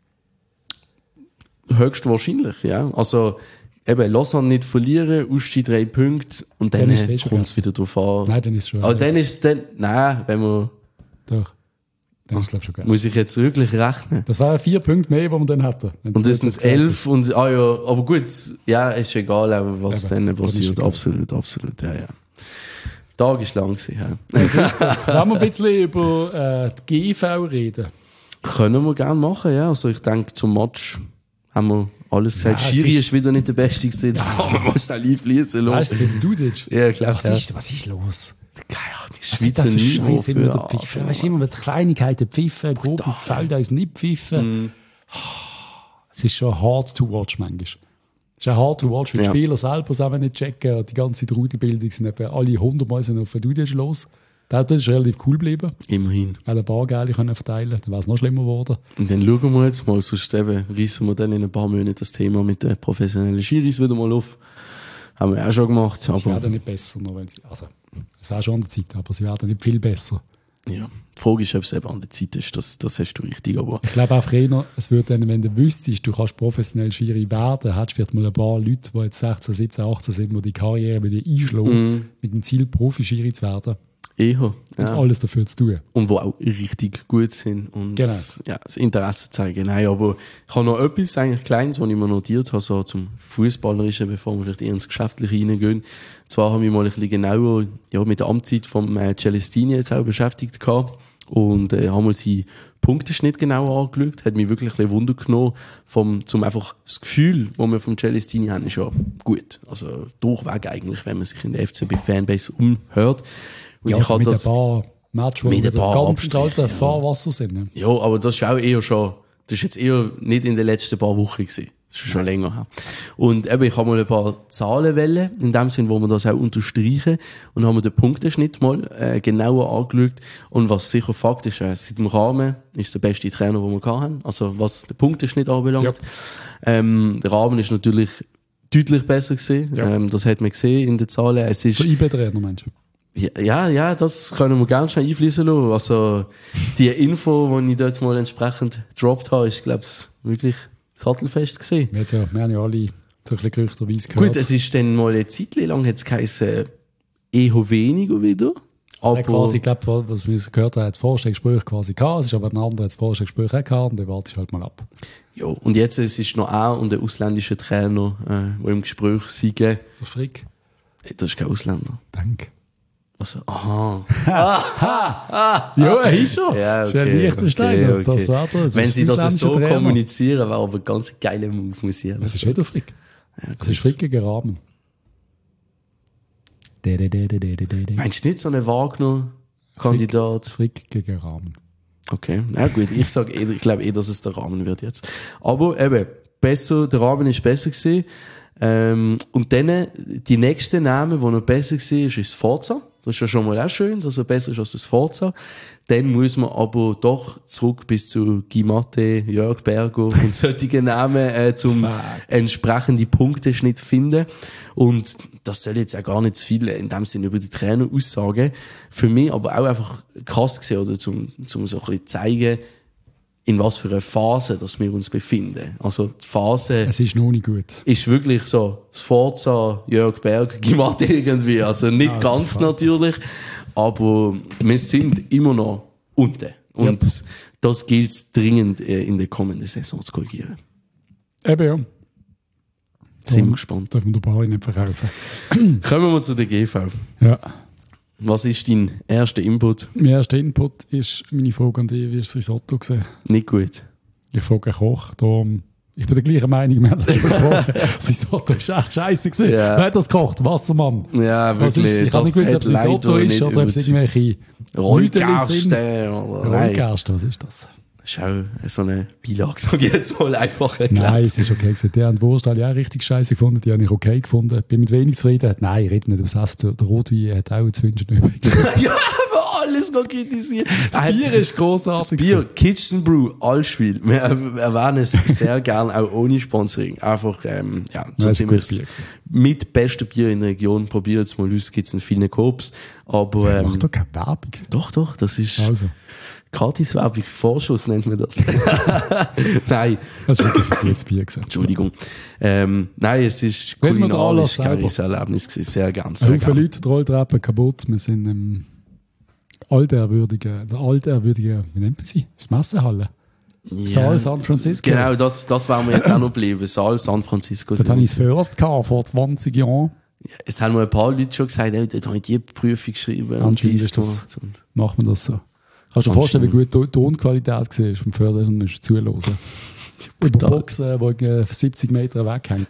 Höchstwahrscheinlich, ja. Also, eben, Lausanne nicht verlieren, Uschi 3 Punkte und dann kommt es wieder drauf an. Nein, dann ist es schon. Aber nein, wenn wir... Doch. Dann ist es, glaube ich, schon geil. Muss ich jetzt wirklich rechnen? Das wären 4 Punkte mehr, die wir dann hätten. Und das sind 11 und, ja, aber gut, ja, ist egal, was dann passiert. Absolut, ja. Der Tag ist lang gewesen, ja. Das ist so. Wollen wir ein bisschen über die GV reden? Können wir gerne machen, ja. Also, ich denke, zum Match haben wir alles gesagt. Ja, Schiri ist wieder nicht der Beste gewesen. Das haben wir mal schnell einfließen lassen. Weißt du, du das? Ja, klar. Was ist los? Keine Ahnung, die Schweizer Scheiß immer der Pfiffe. Weißt du, immer mit Kleinigkeiten pfiffen, grob mit Feld uns nicht pfiffen. Es ist schon hard to watch manchmal. Es ist auch hard to watch, weil die Spieler selber es auch nicht checken. Die ganze Rudelbildung sind eben alle 100 Mal auf den Dudic los. Das ist relativ cool geblieben. Immerhin. Weil ein paar Geile können verteilen, dann wäre es noch schlimmer geworden. Und dann schauen wir jetzt mal, sonst reissen wir dann in ein paar Monaten das Thema mit den professionellen Schiris wieder mal auf. Haben wir auch schon gemacht. Sie werden nicht besser, nur wenn sie, also, es wäre schon an der Zeit, aber sie werden nicht viel besser. Ja. Die Frage ist, ob es eben an der Zeit ist, das hast du richtig. Aber ich glaube auch früher, es würde dann, wenn du wüsstest, du kannst professionell Schiri werden, hättest du vielleicht mal ein paar Leute, die jetzt 16, 17, 18 sind, die Karriere wieder einschlagen, mit dem Ziel, Profi-Schiri zu werden. Eher. Und alles dafür zu tun. Und die auch richtig gut sind und das Interesse zeigen. Nein, aber ich habe noch etwas eigentlich Kleines, was ich mir notiert habe, so zum Fußballerischen, bevor wir vielleicht eher ins Geschäftliche reingehen. Und zwar habe ich mich mal ein bisschen genauer mit der Amtszeit vom Celestini jetzt auch beschäftigt gehabt. Und haben wir seinen Punkteschnitt genau angeschaut. Hat mich wirklich ein bisschen Wunder genommen, zum einfach das Gefühl, das wir vom Celestini haben, ist ja gut. Also durchweg eigentlich, wenn man sich in der FCB-Fanbase umhört. Und ja, also mit ein paar Matches, die ganz kalten Fahrwasser sind. Ne? Ja, aber das ist auch eher schon, das ist jetzt eher nicht in den letzten paar Wochen gewesen. Das ist schon länger her. Und eben, ich habe mal ein paar Zahlen wählen, in dem Sinn, wo wir das auch unterstreichen. Und haben wir den Punkteschnitt mal genauer angeschaut. Und was sicher Fakt ist, seit dem Rahmen ist der beste Trainer, den wir hatten. Also was den Punkteschnitt anbelangt. Ja. Der Rahmen ist natürlich deutlich besser gewesen. Ja. Das hat man gesehen in den Zahlen. Es ist der IB-Trainer, meinst du? Ja, das können wir gerne schon einfließen lassen. Also, die Info, die ich dort mal entsprechend gedroppt habe, ist, glaube ich, wirklich sattelfest gewesen. Wir haben ja alle so ein bisschen gerüchterweise gehört. Gut, es ist dann mal eine Zeit lang, hat es geheißen, eher weniger wieder. Aber quasi, ich glaube, was wir gehört haben, hat das Vorstellungsgespräch quasi gehabt. Es ist aber ein anderer, hat das Vorstellungsgespräch auch gehabt und dann warte ich halt mal ab. Ja, und jetzt es ist noch er und der ausländische Trainer, die im Gespräch sind. Der Frick? Das ist kein Ausländer. Danke. Also, aha. Ja, er ist schon. Ja, okay, ist ein Liechtensteiner. Okay. Das war das. Wenn sie das so Trainer. kommunizieren, wäre aber ein ganz geiler Move, muss ich sagen. Das ist wieder Frick. Ja, das ist Frick gegen Rahmen. Meinst du nicht so einen Wagner-Kandidat? Frick gegen Rahmen. Okay, na gut, ich glaube dass es der Rahmen wird jetzt. Aber eben, der Rahmen ist besser gewesen. Und dann, die nächsten Namen, die noch besser war, ist das Forza. Das ist ja schon mal auch schön, dass er besser ist als das Forza. Dann muss man aber doch zurück bis zu Guy Matte, Jörg Berger und solche Namen zum entsprechenden Punkteschnitt finden. Und das soll jetzt auch gar nicht zu viel in dem Sinne über die Trainer aussagen. Für mich aber auch einfach krass gewesen, oder zum so ein bisschen zeigen, in was für einer Phase dass wir uns befinden. Also die Phase... Es ist noch nicht gut. Ist wirklich so, das Forza, Jörg Berger, Gimat irgendwie. Also nicht ganz natürlich, aber wir sind immer noch unten. Und das gilt dringend in der kommenden Saison zu korrigieren. Eben ja. Sind wir gespannt. Dürfen wir den Ball nicht verkaufen. Kommen wir zu der GV. Ja. Was ist dein erster Input? Mein erster Input ist meine Frage an dich, wie war das Risotto gewesen? Nicht gut. Ich frage einen Koch. Darum, ich bin der gleichen Meinung, wir haben es besprochen. Das Risotto ist echt scheisse gewesen. Ja. Wer hat das gekocht? Wassermann. Ja, wirklich. Ich habe nicht gewusst, ob es Risotto ist oder ob es irgendwelche Rollgerste oder Rollgerste, was ist das? Schau, so eine Beilage, sage ich jetzt mal einfach erklärt. Nein, es ist okay gewesen. Die haben die Wurst alle auch richtig scheiße gefunden, die habe ich okay gefunden. Bin mit wenig zufrieden. Nein, ich rede nicht über das Essen. Der Rotwein hat auch zu wünschen übrig. Ja, aber alles noch kritisiert. Das Bier ist grossartig. Das Bier, Kitchen Brew, Allschwil. Wir erwähnen es sehr gern, auch ohne Sponsoring. Einfach, so ziemlich mit bestem Bier in der Region. Probiert es mal aus, gibt es in vielen Coops. Aber, macht doch keine Werbung. Doch, das ist... Also. Gratis-Werbung, Vorschuss nennt man das. Nein. Das ist wirklich ein gutes Bier gewesen. Entschuldigung. Nein, es ist kulinarisch geiles Erlebnis gewesen. Sehr gern. Sehr viele Leute, die Rolltreppe kaputt. Wir sind im altehrwürdigen, wie nennt man sie? Das Messehalle. Ja. Saal San Francisco. Genau, das werden wir jetzt auch noch bleiben. Saal San Francisco. Das hatte ich das First gehabt, vor 20 Jahren. Jetzt haben wir ein paar Leute schon gesagt, dort habe ich die Prüfung geschrieben. Anscheinend macht man das so. Kannst du dir vorstellen, wie gut die Tonqualität war vom Förder und musst zuhören. Über Boxen, die 70 Meter weghängen.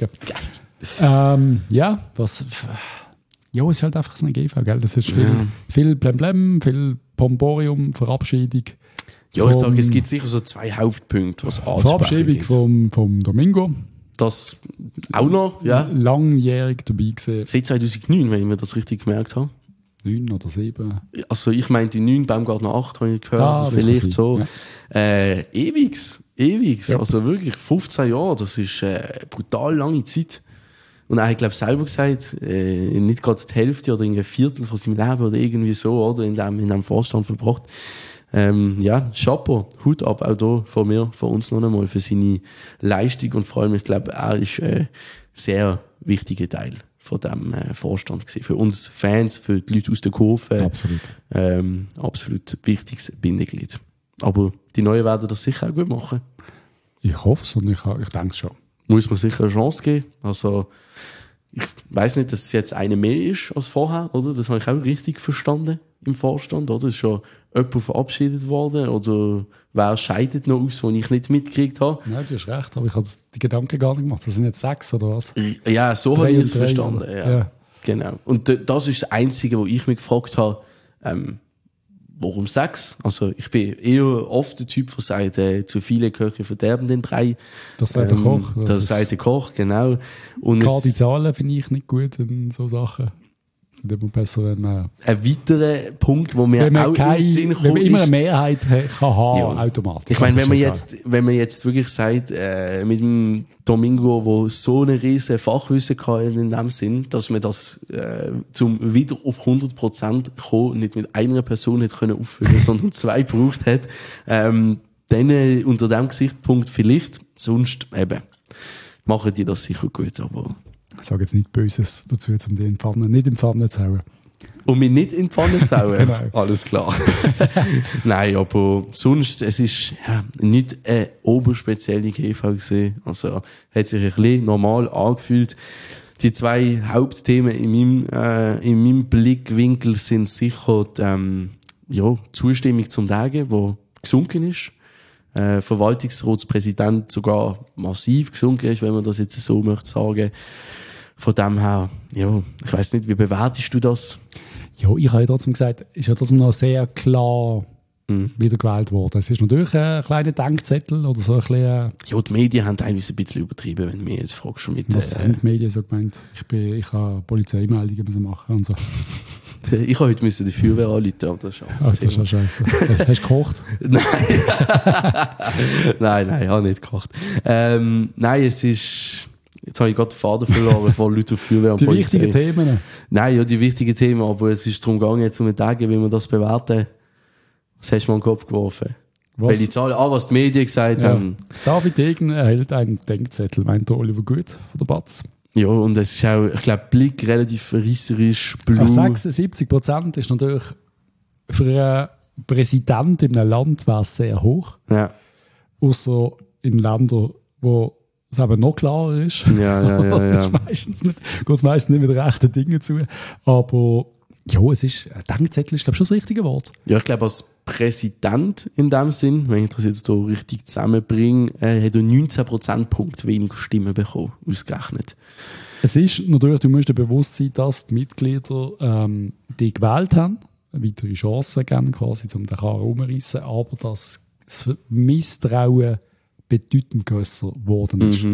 Ja, was... Ja, es ist halt einfach so eine GV, gell? Das ist viel Blemblem, viel Pomborium, Verabschiedung. Ja, ich sage, es gibt sicher so zwei Hauptpunkte, was Verabschiedung vom Domingo. Das auch noch, ja. Langjährig dabei gewesen. Seit 2009, wenn ich mir das richtig gemerkt habe. 9 oder 7. Also ich meinte 9, Baumgartner 8, habe ich gehört. Vielleicht so. Ja. Ewigs. Ja. Also wirklich 15 Jahre, das ist brutal lange Zeit. Und er hat, glaube ich, selber gesagt, nicht gerade die Hälfte oder ein Viertel von seinem Leben oder irgendwie so, oder, in dem Vorstand verbracht. Chapeau, Hut ab, auch da von uns noch einmal für seine Leistung und vor allem, ich glaube, er ist sehr wichtiger Teil von dem Vorstand gewesen. Für uns Fans, für die Leute aus der Kurve. Absolut. Absolut wichtiges Bindeglied. Aber die Neuen werden das sicher auch gut machen. Ich hoffe es und ich denke es schon. Muss man sicher eine Chance geben. Also, ich weiss nicht, dass es jetzt eine mehr ist als vorher, oder? Das habe ich auch richtig verstanden im Vorstand, oder? Ist schon jemand verabschiedet worden, oder wer scheidet noch aus, den ich nicht mitgekriegt habe? Nein, du hast recht, aber ich habe die Gedanken gar nicht gemacht. Das sind jetzt 6 oder was? Ja, so habe ich es verstanden. Ja. Genau. Und das ist das Einzige, wo ich mich gefragt habe, warum 6? Also ich bin eher oft der Typ, der sagt, zu viele Köche verderben den Brei. Das sagt der Koch. Das sagt der Koch, genau. Und gerade die Zahlen finde ich nicht gut in so Sachen. Ein weiterer Punkt, wo mir auch in den Sinn kommt, wenn man immer eine Mehrheit kann haben, ja, automatisch. Ich meine, wenn man jetzt wirklich sagt, mit dem Domingo, wo so eine riesen Fachwissen hatte in dem Sinn, dass man das zum wieder auf 100% kommen, nicht mit einer Person hätte können auffüllen, sondern 2 gebraucht hat, dann unter dem Gesichtspunkt vielleicht, sonst eben, machen die das sicher gut, aber... Ich sage jetzt nichts Böses dazu, um die nicht in die Pfanne zu hauen. Und mich nicht in die Pfanne zu hauen? Genau. Alles klar. Nein, aber sonst, es ist ja, nicht eine oberspezielle GV gewesen. Also, hat sich ein bisschen normal angefühlt. Die 2 Hauptthemen in meinem Blickwinkel sind sicher die Zustimmung zum Tagen, wo gesunken ist. Verwaltungsratspräsident sogar massiv gesunken ist, wenn man das jetzt so möchte sagen. Von dem her, ja, ich weiss nicht, wie bewertest du das? Ja, ich habe ja trotzdem gesagt, ist ja trotzdem noch sehr klar wieder gewählt worden. Es ist natürlich ein kleiner Denkzettel oder so ein bisschen... Ja, die Medien haben teilweise ein bisschen übertrieben, wenn du mich jetzt fragst. Was haben die Medien so gemeint? Ich habe Polizeimeldungen müssen machen und so. Ich habe heute die Feuerwehr anrufen, aber das ist alles. Das ist ja scheiße. Hast du gekocht? Nein. nein, ich habe nicht gekocht. Nein, es ist... Jetzt habe ich gerade den Faden verloren, vor Leute auf Feuerwehr und die Polizei. Die wichtigen Themen? Nein, ja, die wichtigen Themen, aber es ist darum gegangen, jetzt um den Tag, wie wir das bewerten. Was hast du mir in den Kopf geworfen? Weil die Zahlen, was die Medien gesagt haben. David Degen erhält einen Denkzettel, meint der Oliver Gut von der Batz. Ja, und es ist auch, ich glaube, Blick relativ verrisserisch, blue. 76% ist natürlich für einen Präsident in einem Land wäre sehr hoch. Ja. Außer in Ländern, wo es eben noch klarer ist. Ja. Meistens nicht, geht es meistens nicht mit rechten Dingen zu. Aber ja, es ist, ein Denkzettel ist, glaube ich, schon das richtige Wort. Ja, ich glaube, als Präsident in dem Sinn, wenn ich das jetzt so richtig zusammenbringe, hat er 19 Prozentpunkte weniger Stimmen bekommen, ausgerechnet. Es ist natürlich, du musst dir bewusst sein, dass die Mitglieder, die gewählt haben, eine weitere Chance geben, quasi, um den Karren umzureissen, aber dass das Misstrauen bedeutend grösser geworden ist.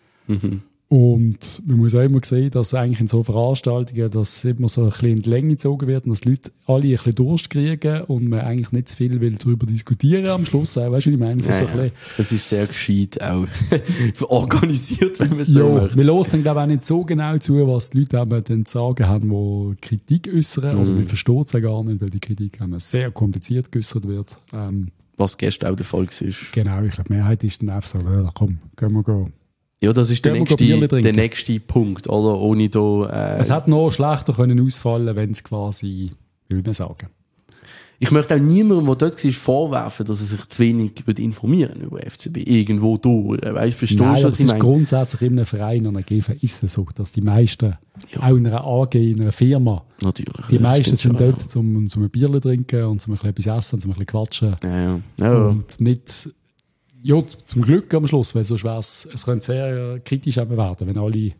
Und man muss auch immer sehen, dass eigentlich in so Veranstaltungen, dass immer so ein bisschen in die Länge gezogen wird und dass die Leute alle ein bisschen Durst kriegen und man eigentlich nicht zu viel will darüber diskutieren am Schluss. Weißt du, wie ich meine? Das ist sehr gescheit auch organisiert, wenn man so möchte. Wir hören dann, glaube ich, auch nicht so genau zu, was die Leute eben dann zu sagen haben, die Kritik äußern. Oder man versteht es ja gar nicht, weil die Kritik sehr kompliziert geäußert wird. Was gestern auch der Fall war. Genau, ich glaube, die Mehrheit ist dann einfach so, komm, gehen wir gehen. Ja, das ist der nächste Punkt, oder? Ohne da, es hätte noch schlechter können ausfallen, wenn es quasi, wie will man sagen. Ich möchte auch niemandem, der dort war, vorwerfen, dass er sich zu wenig informieren über FCB. Irgendwo durch. Weißt, verstehst du, was ich meine? Grundsätzlich in einem Verein und einer GV ist es so, dass die meisten, auch in einer AG, in einer Firma, natürlich, die meisten sind dort, zum ein Bierchen trinken und zum ein bisschen etwas essen, zum ein bisschen quatschen. Ja. Und nicht, ja, zum Glück am Schluss, weil sonst es könnte sehr kritisch werden, wenn alle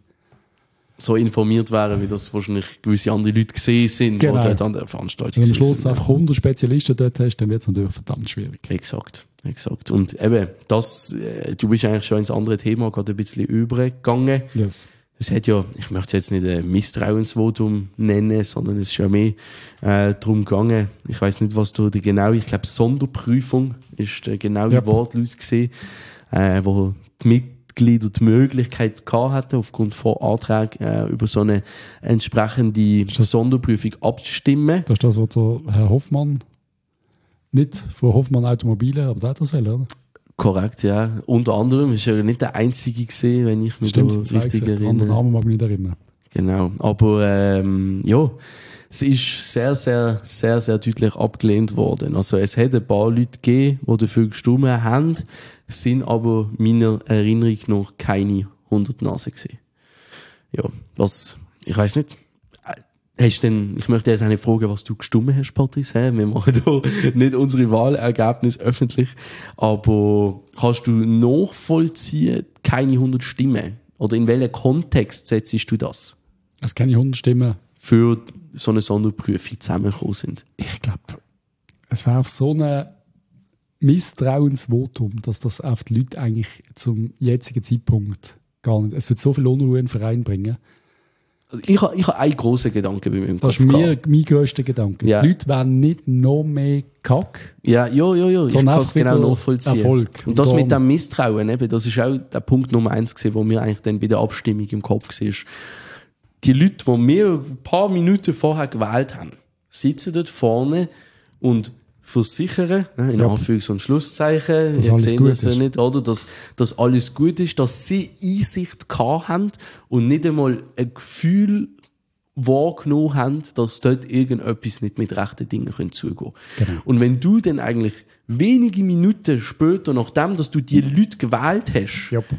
so informiert wären, wie das wahrscheinlich gewisse andere Leute gesehen sind, die dort an der Veranstaltung sind. Wenn du am Schluss einfach 100 Spezialisten dort hast, dann wird es natürlich verdammt schwierig. Exakt. Und eben, du bist eigentlich schon ins andere Thema gerade ein bisschen übergegangen. Yes. Es hat ja, ich möchte es jetzt nicht ein Misstrauensvotum nennen, sondern es ist ja mehr darum gegangen, ich weiss nicht, was du ich glaube Sonderprüfung ist der genaue Wortlaut gesehen, wo die Mitglieder die Möglichkeit gehabt hatten, aufgrund von Anträgen über so eine entsprechende Sonderprüfung abzustimmen. Das ist das, was der Herr Hoffmann, nicht von Hoffmann Automobilen, aber der hat das will, oder? Korrekt, ja. Unter anderem ist er nicht der Einzige gesehen, wenn ich mich richtig erinnere. Anderen Namen mag ich nicht erinnern. Genau, aber es ist sehr, sehr, sehr, sehr deutlich abgelehnt worden. Also es hat ein paar Leute gegeben, die dafür gestimmt haben, es sind aber meiner Erinnerung nach keine 100 Nasen gewesen. Ja, ich weiss nicht. Ich möchte jetzt nicht fragen, was du gestimmt hast, Patrice. Wir machen hier nicht unsere Wahlergebnisse öffentlich. Aber kannst du nachvollziehen, keine 100 Stimmen? Oder in welchem Kontext setzt du das? Keine 100 Stimmen. Für so eine Sonderprüfung zusammengekommen sind. Ich glaube, es wäre auf so ein Misstrauensvotum, dass das auf die Leute eigentlich zum jetzigen Zeitpunkt gar nicht. Es wird so viel Unruhe in den Verein bringen. Ich habe einen grossen Gedanken bei mir im Kopf. Das ist mein grösster Gedanke. Ja. Die Leute wollen nicht noch mehr Kack. Ja. Ich kann es genau nachvollziehen. Erfolg. Und das mit dem Misstrauen, eben, das ist auch der Punkt Nummer 1 gewesen, wo mir eigentlich dann bei der Abstimmung im Kopf war. Die Leute, die wir ein paar Minuten vorher gewählt haben, sitzen dort vorne und versichern, in Anführungs- und Schlusszeichen, dass jetzt sehen wir es ja ist. nicht, oder? Dass alles gut ist, dass sie Einsicht gehabt haben und nicht einmal ein Gefühl wahrgenommen haben, dass dort irgendetwas nicht mit rechten Dingen zugehen können. Genau. Und wenn du dann eigentlich wenige Minuten später, nachdem, dass du die Leute gewählt hast, Yep.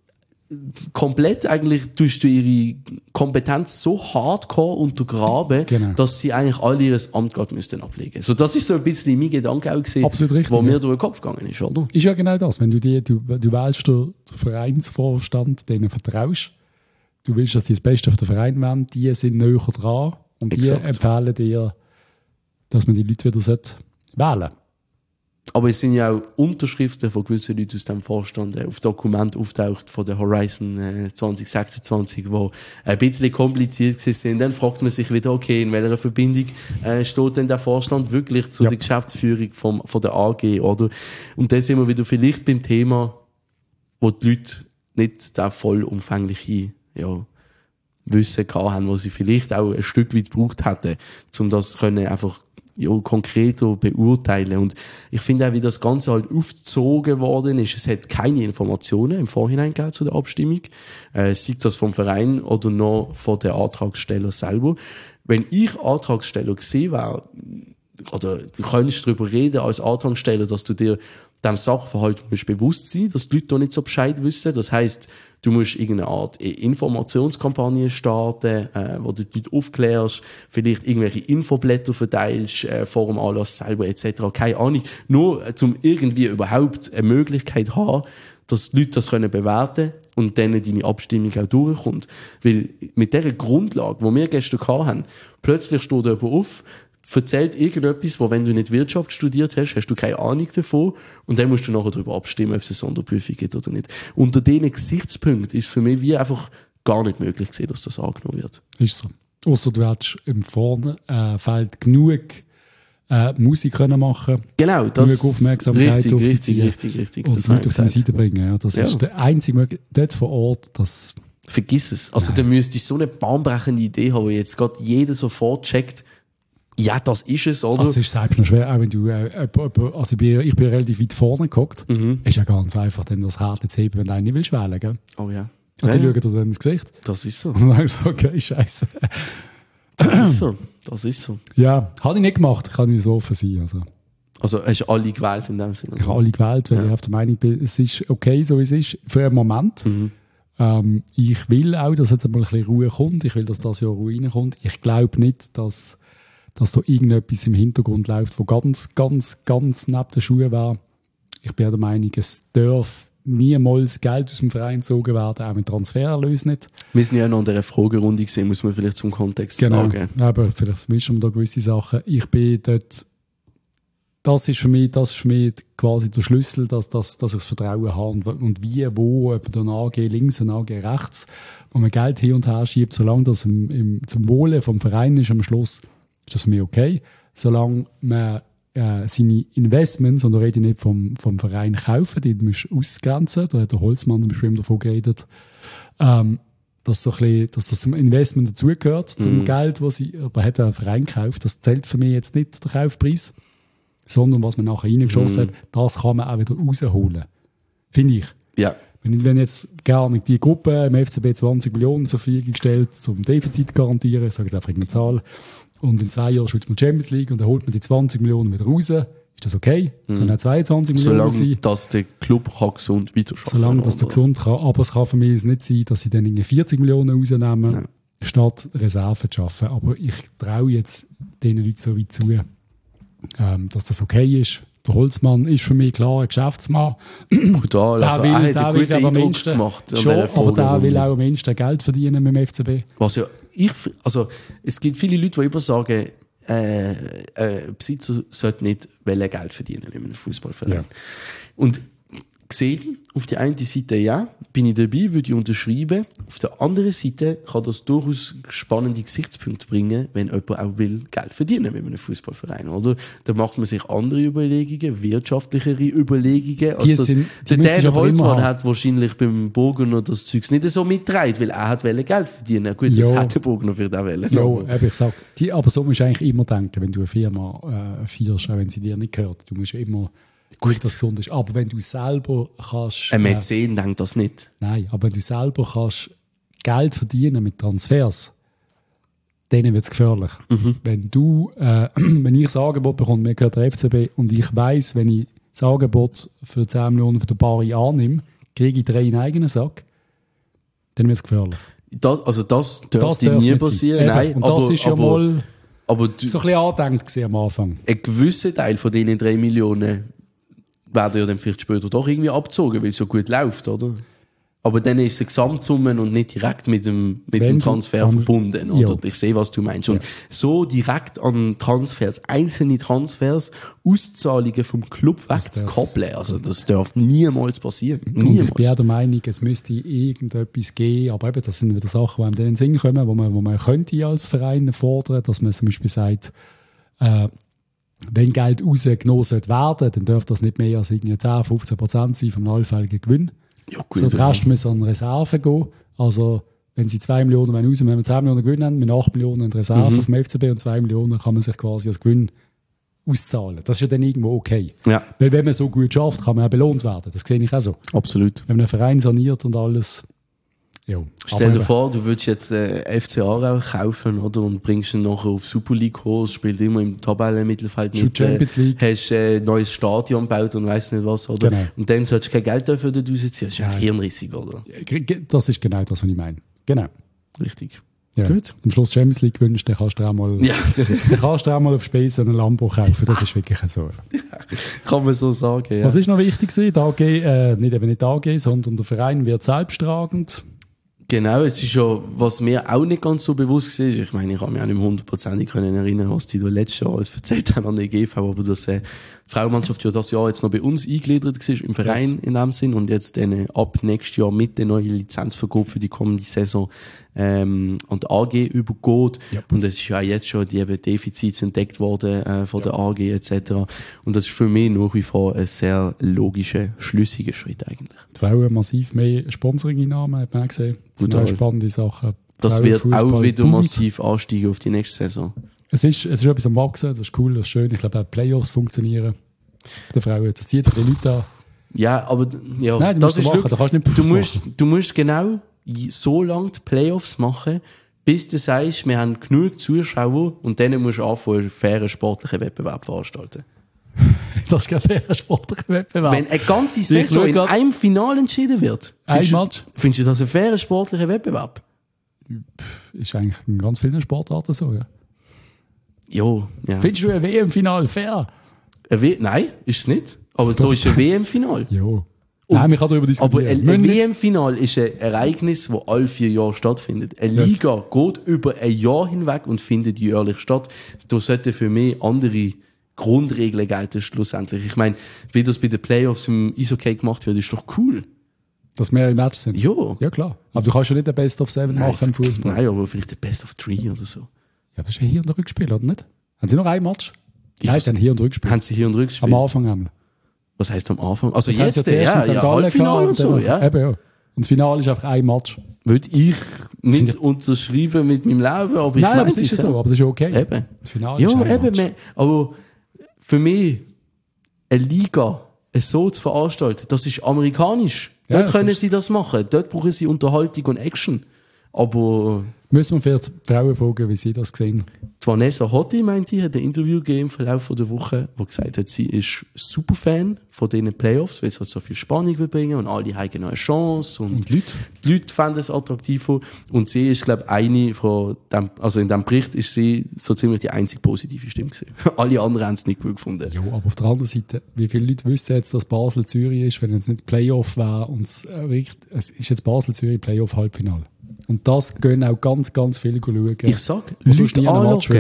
komplett eigentlich tust du ihre Kompetenz so hardcore untergraben, Genau. dass sie eigentlich alle ihr Amt gerade müssten ablegen. So, das ist so ein bisschen mein Gedanke auch gewesen, Absolut richtig, wo mir ja. durch den Kopf gegangen ist, oder? Ist ja genau das. Wenn du wählst den Vereinsvorstand, denen vertraust, du willst, dass die das Beste für den Verein wollen, die sind näher dran und die Exakt. empfehlen dir, dass man die Leute wieder wählen sollte. Aber es sind ja auch Unterschriften von gewissen Leuten aus dem Vorstand auf Dokument auftaucht von der Horizon 2026, die ein bisschen kompliziert sind. Dann fragt man sich wieder, okay, in welcher Verbindung steht denn der Vorstand wirklich zu der Geschäftsführung von der AG, oder? Und dann sind wir wieder vielleicht beim Thema, wo die Leute nicht das vollumfängliche Wissen gehabt haben, was sie vielleicht auch ein Stück weit gebraucht hätten, um das können einfach konkreter beurteilen. Und ich finde auch, wie das Ganze halt aufgezogen worden ist, es hat keine Informationen im Vorhinein gegeben zu der Abstimmung, sei das vom Verein oder noch von den Antragsteller selber. Wenn ich Antragsteller gewesen wäre, oder du könntest darüber reden als Antragsteller, dass du dir dem Sachverhalt musst bewusst sein, dass die Leute noch nicht so Bescheid wissen. Das heisst, du musst irgendeine Art Informationskampagne starten, wo du die Leute aufklärst, vielleicht irgendwelche Infoblätter verteilst, vor dem Anlass selber etc. Keine Ahnung. Nur, um irgendwie überhaupt eine Möglichkeit haben, dass die Leute das können bewerten und dann deine Abstimmung auch durchkommt. Weil mit dieser Grundlage, die wir gestern hatten, plötzlich steht jemand auf, erzählt irgendetwas, wo wenn du nicht Wirtschaft studiert hast, hast du keine Ahnung davon und dann musst du nachher darüber abstimmen, ob es eine Sonderprüfung gibt oder nicht. Unter diesen Gesichtspunkten ist für mich wie einfach gar nicht möglich gewesen, dass das angenommen wird. Ist so. Ausser du hättest im Vorfeld genug Musik können machen, genau, das genug Aufmerksamkeit auf die Ziele richtig. und Das Leute auf habe die ich Seite bringen. Ja. Das ist der einzige Möglichkeit, dort vor Ort, das... Vergiss es. Also da müsstest du so eine bahnbrechende Idee haben, wo jetzt gerade jeder sofort checkt, ja, das ist es, oder? Also es ist selbst noch schwer, auch wenn du, also ich bin relativ weit vorne gehockt, ist ja ganz einfach, dann das Härte zu heben, wenn du einen nicht willst wählen, gell? Oh ja. Also die Ja, schauen dir dann ins Gesicht das ist so. und dann denkst du, okay, scheiße. Das ist so. Ja, habe ich nicht gemacht, kann ich so offen sein. Also hast du alle gewählt in dem Sinne? Ich habe alle gewählt, weil ich auf der Meinung bin, es ist okay, so wie es ist, für einen Moment. Ich will auch, dass jetzt einmal ein bisschen Ruhe kommt, ich will, dass das Jahr Ruhe reinkommt. Ich glaube nicht, dass da irgendetwas im Hintergrund läuft, wo ganz neben den Schuhen wäre. Ich bin der Meinung, es darf niemals Geld aus dem Verein gezogen werden, auch mit Transfererlösen nicht. Wir sind ja noch in dieser Fragerunde gesehen, muss man vielleicht zum Kontext sagen. Aber vielleicht mischen wir da gewisse Sachen. Ich bin dort, das ist für mich quasi der Schlüssel, dass ich das Vertrauen habe und wie, wo, ob da eine AG links, eine AG rechts, wo man Geld hin und her schiebt, solange das zum Wohle vom Verein ist am Schluss, ist das für mich okay. Solange man seine Investments, und da rede ich nicht vom Verein kaufen, die musst du ausgrenzen, da hat der Holzmann zum Beispiel davon geredet, dass das zum Investment dazugehört, zum Geld, was aber hat ein Verein gekauft, das zählt für mich jetzt nicht der Kaufpreis, sondern was man nachher reingeschossen hat, das kann man auch wieder rausholen. Finde ich. Ja. Wenn jetzt gerne die Gruppe im FCB 20 Millionen zur Verfügung stellt, zum Defizit garantieren, ich sage jetzt einfach eine Zahl, und in 2 Jahren spielt man die Champions League und dann holt man die 20 Millionen wieder raus, ist das okay? Es können auch 22 Millionen sein. Solange dass der Club kann gesund weiterarbeiten kann. Solange dass der gesund kann. Aber es kann für mich nicht sein, dass sie dann irgendwie 40 Millionen rausnehmen, statt Reserven zu schaffen. Aber ich traue jetzt den Leuten so weit zu, dass das okay ist. Der Holzmann ist für mich klar ein Geschäftsmann. Brutal, also er hat einen guten Eindruck gemacht. Schon, aber der will auch am Menschen Geld verdienen mit dem FCB. Was ja, also es gibt viele Leute, die immer sagen, Besitzer sollte nicht Geld verdienen in einem Fußballverein. Ja. Und sehe ich auf der einen Seite ja, bin ich dabei, würde ich unterschreiben. Auf der anderen Seite kann das durchaus spannende Gesichtspunkte bringen, wenn jemand auch will Geld verdienen mit einem Fußballverein, oder? Da macht man sich andere Überlegungen, wirtschaftlichere Überlegungen. Die Der müssen Dan aber Holzmann immer hat wahrscheinlich beim Burgener das Zeugs nicht so mitgetragen, weil er hat Geld verdienen. Gut, das Jo. hat der Burgener für den wollen. Ja, ich sag, aber so musst du eigentlich immer denken, wenn du eine Firma führst, auch wenn sie dir nicht gehört. Du musst immer gut, dass es gesund ist. Aber wenn du selber kannst... Ein Mäzen denkt das nicht. Nein, aber wenn du selber kannst Geld verdienen mit Transfers, dann wird es gefährlich. Wenn du, wenn ich das Angebot bekomme, mir gehört der FCB, und ich weiss, wenn ich das Angebot für 10 Millionen für den Bari annehme, kriege ich 3 in eigenen Sack, dann wird es gefährlich. Das dürfte darf nie nicht passieren. sein. Nein, und das ist ja mal aber so ein bisschen angedenkt gewesen am Anfang. ein gewisser Teil von diesen 3 Millionen werden ja dann vielleicht später doch irgendwie abgezogen, weil es so gut läuft, oder? Aber dann ist es eine Gesamtsumme und nicht direkt mit dem Transfer verbunden, oder? Ja. Ich sehe, was du meinst. Und so direkt an Transfers, einzelne Transfers, Auszahlungen vom Club wegzukoppeln, also das darf niemals passieren. Und ich bin auch Niemals. der Meinung, es müsste irgendetwas geben, aber eben, das sind wieder Sachen, die einem in den Sinn kommen, wo man könnte als Verein fordern, dass man zum Beispiel sagt, wenn Geld rausgenommen werden, dann dürfte das nicht mehr als 10-15% sein vom allfälligen Gewinn. Ja, So, der Rest muss an Reserve gehen. Also, wenn sie 2 Millionen raus, wenn wir 10 Millionen Gewinn haben, mit 8 Millionen in Reserve vom FCB und 2 Millionen kann man sich quasi als Gewinn auszahlen. Das ist ja dann irgendwo okay. Ja, Weil wenn man so gut schafft, kann man auch belohnt werden. Das sehe ich auch so. absolut. Wenn man einen Verein saniert und alles. Ja. Stell dir vor, du würdest jetzt FC Aarau kaufen, oder? Und bringst ihn nachher auf Super League hoch, spielt immer im Tabellenmittelfeld Schon mit. Champions League. Hast ein neues Stadion gebaut und weiss nicht was, oder? Genau. Und dann solltest du kein Geld dafür dort rausziehen. Das ist ja hirnrissig, oder? Das ist genau das, was ich meine. Genau. Richtig. Ja. Gut. Am Schluss Champions League gewünscht, dann kannst du auch mal, Ja, dann kannst du auch mal auf Spesen einen Lambo kaufen. Das ist wirklich so. kann man so sagen, ja. Was ist noch wichtig gewesen? Die AG, nicht die AG, sondern der Verein wird selbsttragend. Genau, es ist ja, was mir auch nicht ganz so bewusst war, ich meine, ich kann mich auch nicht mehr 100% erinnern, was die da letztes Jahr alles erzählt haben an der GV, aber dass die Frauenmannschaft ja das Jahr jetzt noch bei uns eingegliedert war im Verein in dem Sinn und jetzt dann ab nächstes Jahr mit der neuen Lizenzvergabe für die kommende Saison an die AG übergeht. Yep. Und es ist ja auch jetzt schon die eben Defizite entdeckt worden von der AG etc. Und das ist für mich nach wie vor ein sehr logischer, schlüssiger Schritt eigentlich. Die Frauen massiv mehr Sponsoring-Einnahmen, hat man auch gesehen. Das sind Total. auch spannende Sachen. Das wird auch Frauenfußball wieder boomt. massiv ansteigen auf die nächste Saison. Es ist etwas am Wachsen, das ist cool, das ist schön. Ich glaube, auch Playoffs funktionieren. Der Frauen, das zieht die Leute an. Ja, aber ja, Nein, du das musst ist so machen, wirklich- du kannst nicht du musst genau so lange die Playoffs machen, bis du sagst, wir haben genug Zuschauer und dann musst du anfangen, einen fairen sportlichen Wettbewerb veranstalten. Das ist kein fairer sportlicher Wettbewerb. Wenn eine ganze Saison schaue in grad- einem Finale entschieden wird, Ein Match findest du das ein fairer sportlicher Wettbewerb? ist eigentlich in ganz vielen Sportarten so. Ja. Jo, ja. Findest du ein WM-Final fair? Nein, ist es nicht. Aber so ist ein WM-Final. Jo. Nein, wir können darüber Aber diskutieren. ein Müssen wir jetzt- WM-Final ist ein Ereignis, das alle 4 Jahre stattfindet. Eine Liga geht über ein Jahr hinweg und findet jährlich statt. Da sollten für mich andere Grundregeln gelten schlussendlich. Ich meine, wie das bei den Playoffs im Eishockey gemacht wird, ist doch cool. Dass mehr im Match sind. Ja. Ja, klar. Aber du kannst ja nicht ein Best of 7 machen im Fußball. Nein, aber vielleicht der Best of 3 oder so. Ja, das ist ja Hier- und Rückspiel, oder nicht? Haben sie noch ein Match? Nein, sie haben Hier- und Rückspiel. Haben sie hier und Am Rückspiel? Anfang einmal. Was heisst am Anfang? Also Jetzt haben sie jetzt, zuerst in St. ja, Gallen Halbfinale und gehabt so, dann- ja. Eben, ja. Und das Finale ist einfach ein Match. Würde ich nicht unterschreiben mit meinem Leben, aber ich Nein, meine aber es ist ja so, aber das ist ja okay. Eben. Das Finale Ja, ist ein eben. Match. Aber für mich, eine Liga so zu veranstalten, das ist amerikanisch. Ja, Dort das können ist- sie das machen. Dort brauchen sie Unterhaltung und Action. Aber Müssen wir vielleicht die Frauen fragen, wie sie das sehen. die Vanessa Hotti, meinte ich, hat ein Interview gegeben im Verlauf der Woche, wo gesagt hat, sie ist super Fan von diesen Playoffs, weil es halt so viel Spannung will bringen und alle haben noch eine Chance und Und die Leute? die Leute fanden es attraktiver. Und sie ist, glaube ich, eine von dem, also in diesem Bericht ist sie so ziemlich die einzige positive Stimme gewesen. Alle anderen haben es nicht gut gefunden. Ja, aber auf der anderen Seite, wie viele Leute wüssten jetzt, dass Basel-Zürich ist, wenn es nicht Playoff wäre und es ist jetzt Basel-Zürich Playoff-Halbfinale. Und das gehen auch ganz, ganz viele schauen. Ich sag, was sonst nie ein Match anschauen. wird.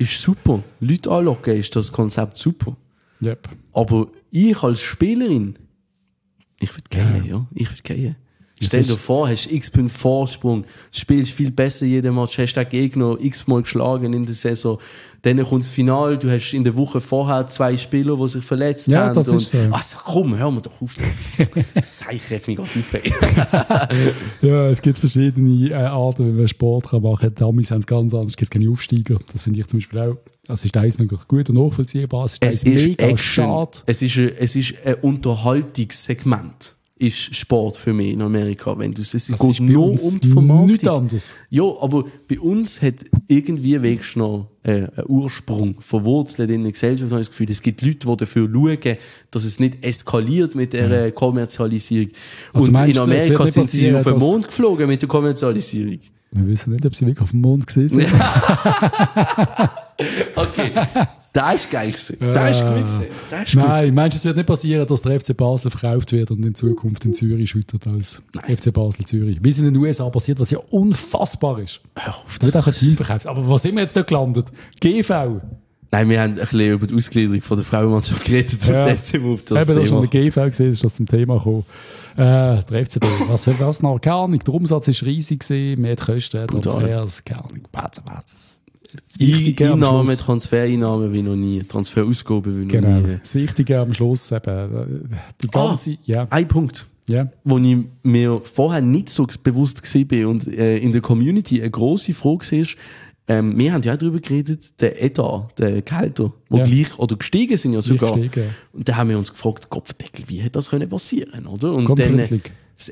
ist super. Leute anlocken ist das Konzept super. Yep. Aber ich als Spielerin, ich würde gehen, ja. Ich würde gehen. Stell dir vor, hast x Punkte Vorsprung, spielst viel besser jeden Match, hast den Gegner x-mal geschlagen in der Saison, dann kommt das Finale, du hast in der Woche vorher 2 Spieler, die sich verletzt haben. Das ist so. Also komm, hör mir doch auf, das regt mich gerade auf. Ja, es gibt verschiedene Arten, wie man Sport machen kann. Die Amis haben es ganz anders, es gibt keine Aufsteiger. Das finde ich zum Beispiel auch. Das ist eins noch gut und nachvollziehbar. Es ist mega Action. schade. Es ist ein Unterhaltungssegment. Ist Sport für mich in Amerika. Wenn es geht nur um die Vermarktung. Nichts anderes. Ja, aber bei uns hat irgendwie wenigstens noch einen Ursprung verwurzelt in der Gesellschaft. Ich habe das Gefühl, es gibt Leute, die dafür schauen, dass es nicht eskaliert mit der Kommerzialisierung. Also und in Amerika sind sie auf den dass- Mond geflogen mit der Kommerzialisierung. Wir wissen nicht, ob sie wirklich auf dem Mond gesehen sind. Okay. Das ist geil gewesen. Das ist gut gewesen. Das ist gut Nein, gewesen. meinst du, es wird nicht passieren, dass der FC Basel verkauft wird und in Zukunft in Zürich schüttet als FC Basel Zürich? Wie es in den USA passiert, was ja unfassbar ist. Hör auf, Es wird auch ein Team verkauft. Aber wo sind wir jetzt da gelandet? GV. Nein, wir haben ein bisschen über die Ausgliederung von der Frauenmannschaft geredet und jetzt sind wir auf das Eben, da schon Thema. der GV gesehen, ist das zum Thema gekommen. Der FCB, was soll das noch? Keine Ahnung, der Umsatz war riesig gewesen, mehr die Kosten, Transfers, keine Ahnung, was. Das Wichtige am Einnahme, Schluss- Transfereinnahmen wie noch nie, Transferausgaben wie noch Genau. nie. Das Wichtige am Schluss eben, die ganze, ja, Ein Punkt, ja. wo ich mir vorher nicht so bewusst war und in der Community eine grosse Frage war, wir haben ja auch darüber geredet, der Etat, der Gehälter, die Ja. gleich oder gestiegen sind ja sogar. Gestiegen. Und da haben wir uns gefragt, Kopfdeckel, wie hätte das können passieren, oder? Und Conference dann, League. das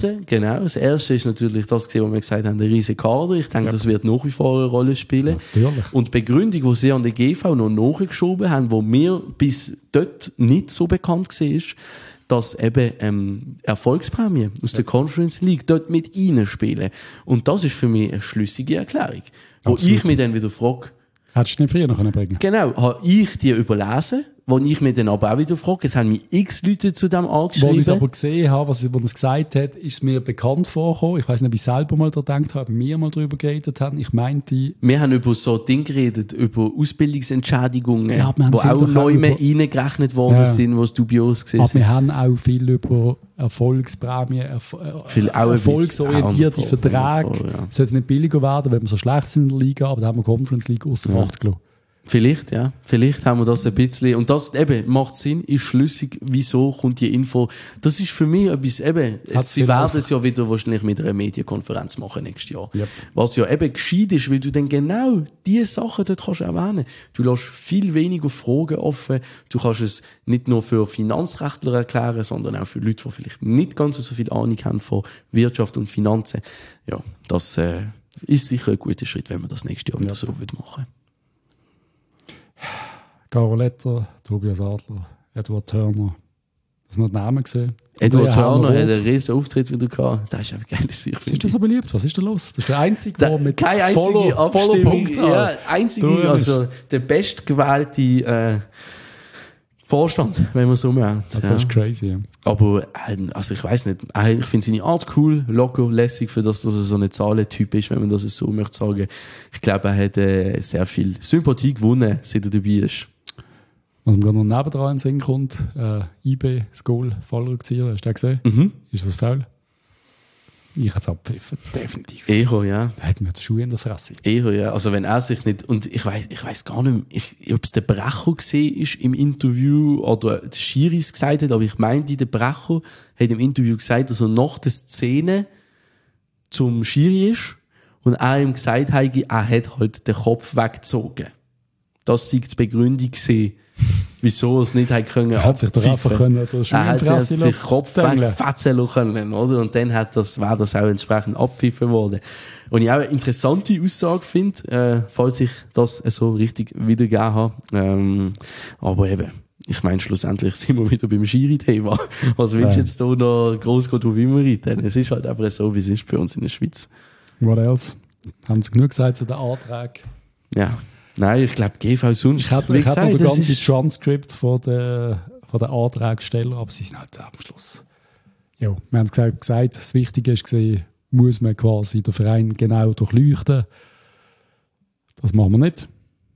erste ist natürlich das gewesen, wo wir gesagt haben, der riesige Kader. Ich denke, das wird nach wie vor eine Rolle spielen. Natürlich. Und die Begründung, die sie an der GV noch nachgeschoben haben, wo mir bis dort nicht so bekannt war, ist, dass eben Erfolgsprämien aus der Conference League dort mit reinspielen. Und das ist für mich eine schlüssige Erklärung. Wo Absolut. ich mich dann wieder frage, Hättest du nicht früher noch bringen können? genau, habe ich die überlesen, wo ich mich dann aber auch wieder frage, es haben mich x Leute zu dem Als ich es angeschrieben. aber gesehen habe, was er gesagt hat, ist es mir bekannt vorgekommen. Ich weiß nicht, ob ich selber mal daran gedacht habe, wir mal darüber geredet haben. Ich meinte, Wir haben über so Dinge geredet, über Ausbildungsentschädigungen, Ja, wir haben wo viel auch doch neu auch mehr über- reingerechnet worden Ja. sind, wo es dubios gesehen aber sind. wir haben auch viel über Erfolgsprämien, Viel auch ein erfolgsorientierte bisschen Verträge. auch, ja. Es soll jetzt nicht billiger werden, wenn wir so schlecht sind in der Liga, aber da haben wir Conference League außer Acht gelassen. Vielleicht, ja. Vielleicht haben wir das ein bisschen. Und das eben macht Sinn, ist schlüssig. Wieso kommt die Info? Das ist für mich etwas, eben, sie viel werden einfach. es ja wieder wahrscheinlich mit einer Medienkonferenz machen nächstes Jahr. Yep. Was ja eben gescheit ist, weil du dann genau diese Sachen dort kannst erwähnen. Du lässt viel weniger Fragen offen. Du kannst es nicht nur für Finanzrechtler erklären, sondern auch für Leute, die vielleicht nicht ganz so viel Ahnung haben von Wirtschaft und Finanzen. Ja, das ist sicher ein guter Schritt, wenn man das nächste Jahr wieder so machen würde. Caroletter, Tobias Adler, Edward Turner. Das sind noch die Namen gesehen. Edward Turner Roth. hat einen riesen Auftritt wieder gehabt. Das ist einfach geil. Ist das so beliebt? Was ist da los? Das ist der Einzige, der mit Keine einzige voller Abstimmung. Punktzahl. Ja, einzige, Du also der bestgewählte Vorstand, wenn man so meint. Das ja. ist crazy. Ja. Aber also ich weiß nicht, ich finde seine Art cool, locker, lässig, für das, dass er so ein Zahlentyp ist, wenn man das so möchte sagen. Ich glaube, er hat sehr viel Sympathie gewonnen, seit er dabei ist. Was mir gerade noch nebendran in den Sinn kommt, IB, das Goal, Fallrückzieher, hast du den gesehen? Mhm. Ist das faul? Ich hätte es abpfiffen, definitiv. Eher, ja. Da hat mir die Schuhe in der Fresse. Eher, ja. Also wenn er sich nicht, und ich weiß gar nicht mehr, ob es der Brecher gesehen ist im Interview oder der Schiris gesagt hat, aber ich meinte, der Brecher hat im Interview gesagt, dass er nach der Szene zum Schiri ist und er ihm gesagt hat, er hat halt den Kopf weggezogen. Das sei die Begründung gewesen, wieso er es nicht hat können. Er hat sich doch einfach können, der Schuhe Er in die hat Fresse sich den Kopf dängeln. wegfetzen können, oder? Und dann wäre das auch entsprechend abpfiffen worden. Und ich auch eine interessante Aussage finde, falls ich das so richtig wiedergegeben habe. Aber eben, ich meine, schlussendlich sind wir wieder beim Schiri-Thema. Was willst du jetzt da noch gross drüber reden? Es ist halt einfach so, wie es ist bei uns in der Schweiz. What else? Haben sie genug gesagt zu den Anträgen? Ja. Nein, ich glaube, GV sonst. Ich hätte wie noch gesagt, das das ganze ist- Transkript von den Antragstellern, aber sie sind halt am Schluss. Ja, wir haben es gesagt, das Wichtige war, muss man quasi den Verein genau durchleuchten. Das machen wir nicht.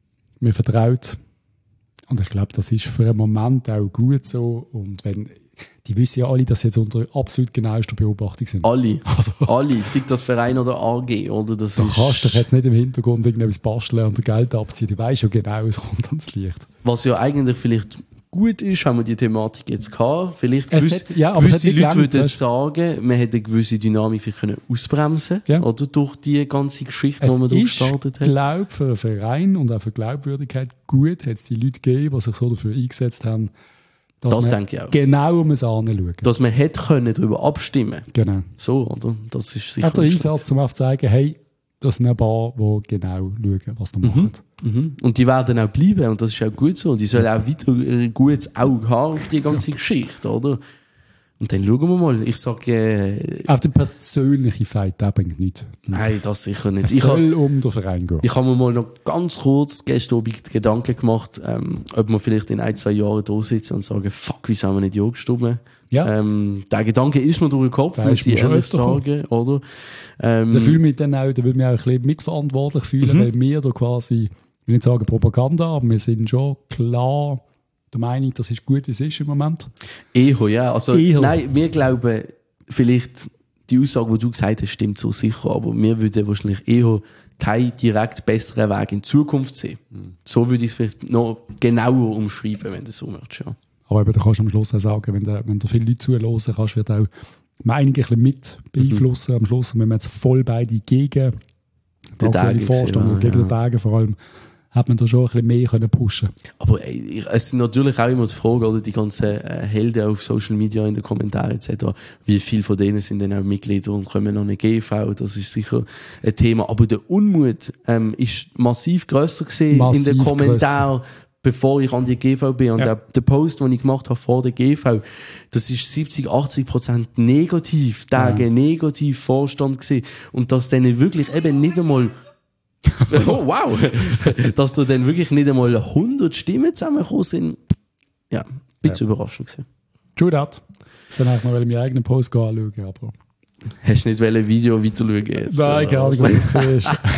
man vertraut. Und ich glaube, das ist für einen Moment auch gut so. Und wenn, die wissen ja alle, dass sie jetzt unter absolut genauester Beobachtung sind. Alle, sei das Verein oder AG, oder? Das Da ist, kannst du doch jetzt nicht im Hintergrund irgendetwas basteln und Geld abziehen. Du weißt ja genau, es kommt ans Licht. was ja eigentlich vielleicht gut ist, haben wir die Thematik jetzt gehabt. Vielleicht Es gewisse, hat- ja, aber es gewisse hat nicht Leute gelangt, würden weißt sagen, man hätte eine gewisse Dynamik vielleicht können ausbremsen Ja. oder durch die ganze Geschichte, die Es man da ist, gestartet hat. glaube für den Verein und auch für die Glaubwürdigkeit gut, hat es die Leute gegeben, die sich so dafür eingesetzt haben, dass Das man denke ich auch. genau um es anschauen. Dass man hätte können darüber abstimmen. Genau. So, oder? Das ist sicher Auch der ein Einsatz, um zu zeigen, hey, das sind ein paar, die genau schauen, was sie machen. Mhm. Und die werden auch bleiben und das ist auch gut so. Und die sollen auch weiter ein gutes Auge haben auf die ganze Geschichte, oder? Und dann schauen wir mal. Ich sage, Auf den persönlichen Fight, der bringt nichts. nein, das sicher nicht. Es soll um den Verein gehen. Ich habe mir mal noch ganz kurz gestern Abend Gedanken gemacht, ob wir vielleicht in 1-2 Jahren da sitzen und sagen, fuck, wieso haben wir nicht Ja gestimmt? Ja. Der Gedanke ist mir durch den Kopf, Der muss ist mir ich schon ehrlich öfter sagen, oder? Da fühle mich dann auch, da würde mich auch ein bisschen mitverantwortlich fühlen, weil wir da quasi, ich will nicht sagen Propaganda, aber wir sind schon klar der Meinung, das ist gut, wie es ist im Moment. Eher, ja. Also, Eher. nein, wir glauben, vielleicht die Aussage, die du gesagt hast, stimmt so sicher, aber wir würden wahrscheinlich eher keinen direkt besseren Weg in Zukunft sehen. So würde ich es vielleicht noch genauer umschreiben, wenn du so möchtest, ja. Aber eben, da kannst du am Schluss auch sagen, wenn da viele Leute zuhören kannst, wird auch die Meinung ein bisschen mit beeinflussen. Am Schluss, wenn wir jetzt voll beide gegen Den aktuellen Tage Vorstand sehen, und gegen ja. den Tage vor allem, hat man da schon ein bisschen mehr können pushen. Aber es sind natürlich auch immer die Frage, oder die ganzen Helden auf Social Media in den Kommentaren etc., wie viele von denen sind dann auch Mitglieder und kommen an eine GV, das ist sicher ein Thema. Aber der Unmut ist massiv grösser gewesen in Massiv den Kommentaren, bevor ich an die GV bin. Und Ja. der Post, den ich gemacht habe vor der GV, das ist 70-80% negativ, negativ Vorstand gewesen. Und dass dann wirklich eben nicht einmal oh, wow! Dass da dann wirklich nicht einmal 100 Stimmen zusammengekommen sind. Ja, ein bisschen überraschend gewesen. True that. Dann habe ich mal meinen eigenen Post anschauen, aber... Hast du nicht ein Video weiter schauen jetzt? Nein, keine Ahnung, was du gesehen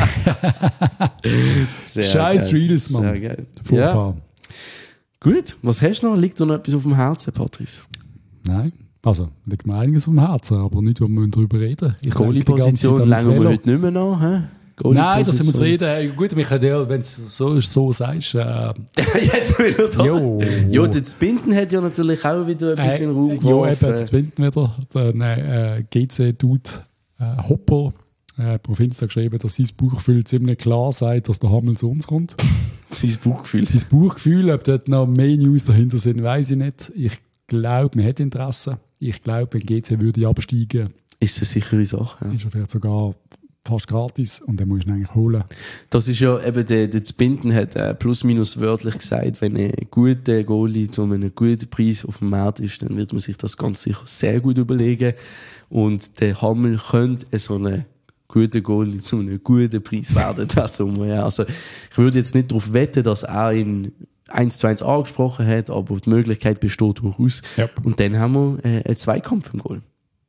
hast. Sehr Scheiß geil. Reels, Mann. Sehr geil. Ja. Furchtbar. Gut, was hast du noch? Liegt dir noch etwas auf dem Herzen, Patrice? Nein. Also, liegt mir einiges vom Herzen, aber nicht, wo wir darüber reden. Ich denke die ganze Goalie-Position Zeit ans längen wir Velo. heute nicht mehr nach, hä? Nein, das sind wir zufrieden. Hey, gut, wir können ja, wenn du so sagst, Jetzt wieder da. jo. Ja, das Binden hat ja natürlich auch wieder ein bisschen Raum Ja, geworfen. eben, das Winden wieder. Der GC-Dude Hopper auf Insta geschrieben, dass sein Bauchgefühl ziemlich klar sagt, dass der Hammel zu uns kommt. Sein Bauchgefühl. Sein Bauchgefühl, ob dort noch mehr News dahinter sind, weiß ich nicht. Ich glaube, man hat Interesse. Ich glaube, wenn GC würde absteigen, Ist eine sichere Sache. Ja. ist er vielleicht sogar fast gratis und den musst du ihn eigentlich holen. Das ist ja eben, der Zbinden hat plus minus wörtlich gesagt, wenn ein guter Goalie zu einem guten Preis auf dem Markt ist, dann wird man sich das ganz sicher sehr gut überlegen. Und der Hammel könnte so einen guten Goalie zu einem guten Preis werden, das Sommer. Ja. Also, ich würde jetzt nicht darauf wetten, dass er ihn 1:1 angesprochen hat, aber die Möglichkeit besteht durchaus. Ja. Und dann haben wir einen Zweikampf im Goal.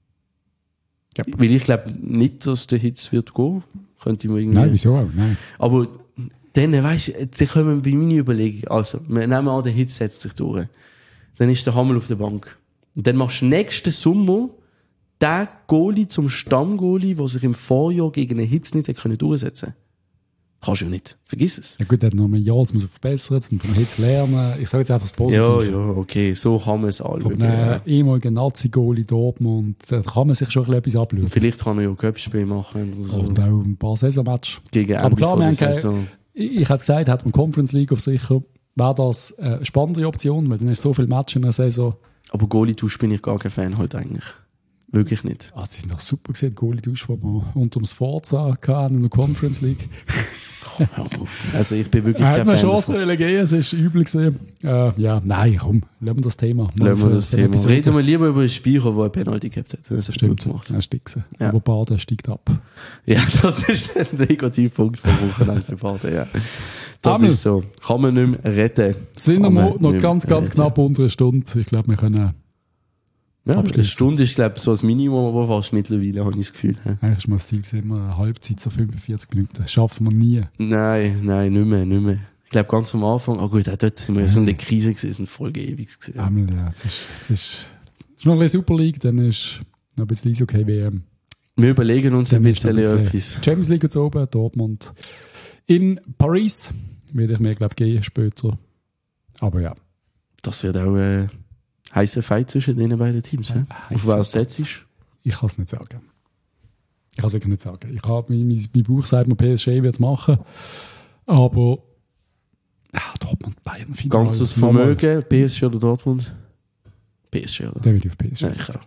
Ja. Weil ich glaube nicht, dass der Hitz wird gehen. Könnte man irgendwie. Nein, wieso auch? Nein. Aber dann, weißt du, sie kommen bei meiner Überlegung. Also, wir nehmen an, der Hitz setzt sich durch. Dann ist der Hammel auf der Bank. Und dann machst du nächsten Sommer den Goalie zum Stammgoalie, der sich im Vorjahr gegen den Hitz nicht hat durchsetzen konnte. Kannst du ja nicht. Vergiss es. Ja gut, er hat noch ein Jahr, jetzt muss er verbessern, jetzt muss er jetzt lernen. Ich sage jetzt einfach das Ja, Positive. ja, okay. So kann man es Von anschauen. einem Ja. ehemaligen Nazi-Goalie Dortmund, da kann man sich schon etwas abschauen. Vielleicht kann er ja Köpfspiel machen. Oder so. Und auch ein paar Saisonmatches. Gegen Aber Ende klar, von wir der haben keine- Saison. Ich hätte gesagt, hat man Conference League auf sicher, wäre das eine spannende Option, weil dann ist so viel Match in einer Saison. Aber Goalie-Tausch bin ich gar kein Fan halt eigentlich. Wirklich nicht. Ah, sie sind doch super gesehen, Goalie-Tausch, die wir unter dem Sforza hatten in der Conference League. Hör auf. Also ich bin wirklich Hätte kein man Fan Chancen davon. wollen gehen, es ist übel gesehen. Ja, nein, komm, lassen wir das Thema. Lassen wir das Für Thema. Episode. Reden wir lieber über einen Spieler, der eine Penalty gehabt hat. Das hast du gut Stimmt, gemacht. er steigt sie. Ja. Aber Baden steigt ab. Ja, das ist ein Negativpunkt vom Wochenende für Baden, ja. Das Amel. ist so. Kann man nicht mehr retten. Sind Kann wir man noch nicht ganz mehr retten. knapp unter einer Stunde. Ich glaube, wir können, Ja, abschließen. eine Stunde ist, glaube ich, so das Minimum, aber fast mittlerweile, habe ich das Gefühl. Ja. eigentlich ist mal das Ziel, immer eine Halbzeit, so 45 Minuten. Das schaffen wir nie. Nein, nicht mehr. Ich glaube, ganz am Anfang, gut, auch dort sind wir so in der Krise gewesen, sind voll ewig gewesen. Einmal, ja. Es ist noch ein bisschen Super League, dann ist noch ein bisschen Eishockey WM. Wir überlegen uns ein bisschen etwas. Champions League jetzt oben, Dortmund. In Paris werde ich mir, glaube ich, gehen später. Aber ja. Das wird auch ein heißer Fight zwischen den beiden Teams. Auf was setzt du? Ich kann es nicht sagen. Ich kann es wirklich nicht sagen. Mein Bauch sagt mir, PSG wird es machen. Aber ja, Dortmund, Bayern, Finale. Ganzes Vermögen, PSG oder Dortmund? PSG, oder? Der wird auf PSG setzen.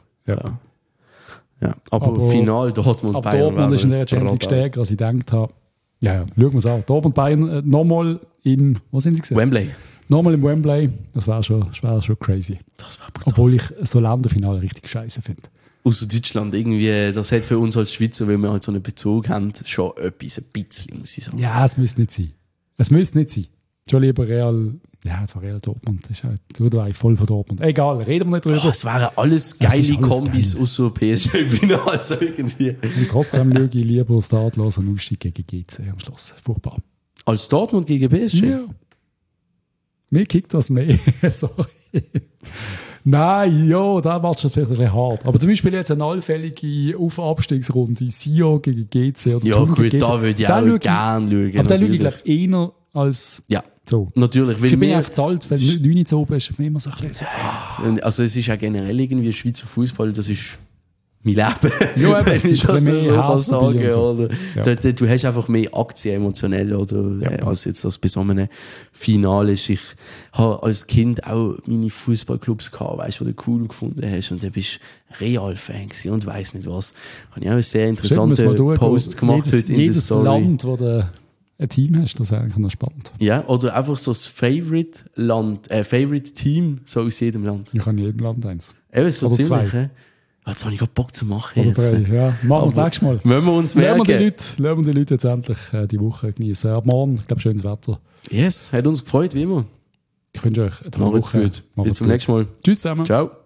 Ja. Aber Final Dortmund, aber Bayern. Dortmund ist in der Champions League stärker, als ich gedacht habe. Ja, schauen wir es an. Dortmund, Bayern, nochmal in, wo sind sie gesehen? Wembley. Nochmal im Wembley, das wäre schon crazy. Das war brutal. Obwohl ich so Länderfinale richtig scheiße finde. Außer Deutschland irgendwie, das hat für uns als Schweizer, weil wir halt so einen Bezug haben, schon etwas, ein bisschen, muss ich sagen. Ja, es müsste nicht sein. Es müsste nicht sein. Schon lieber Real, ja, zwar Real Dortmund, das ist halt, du eigentlich voll von Dortmund. Egal, reden wir nicht drüber. Es wären alles geile Kombis außer PSG-Final, also irgendwie. Und trotzdem schaue ich lieber Startlos und Ausstieg gegen GC am Schluss. Furchtbar. Als Dortmund gegen PSG? Ja. Mir kickt das mehr. Sorry. Nein, ja, da macht es vielleicht ein bisschen hart. Aber zum Beispiel jetzt eine allfällige Auf-Abstiegsrunde, Sion gegen GC oder ja, Thun gut, gegen GC. da würde ich auch gerne schauen. Aber da schaue ich, glaube ich, eher als ja, so. natürlich. Ich bin auf Salz, wenn 9 zu oben ist, immer so ein bisschen. Also es ist ja generell irgendwie Schweizer Fußball, das ist mein Leben. Ja, wenn ich das so kann Herz sagen. so. Oder? Ja. Du hast einfach mehr Aktien emotionell, oder? Als jetzt das bei so einem Finale ist. Ich habe als Kind auch meine Fußballclubs gehabt, weißt du, die du cool gefunden hast. Und du bist Real-Fan gewesen und weiss nicht was. Habe ich auch einen sehr interessanten Post gemacht heute in der Story. Land, wo du ein Team hast, das ist eigentlich noch spannend. Ja, oder einfach so das Favorite Team, so aus jedem Land. Ich habe in jedem Land eins. Eben, so oder ziemlich, zwei. Jetzt habe ich gerade Bock zu machen. Oder drei, ja. Machen wir das nächste Mal. Wenn wir uns merken. Lassen wir die Leute jetzt endlich die Woche genießen. Ab morgen, ich glaube, schönes Wetter. Yes, hat uns gefreut, wie immer. Ich wünsche euch eine Woche. Gut. Bis zum nächsten Mal. Tschüss zusammen. Ciao.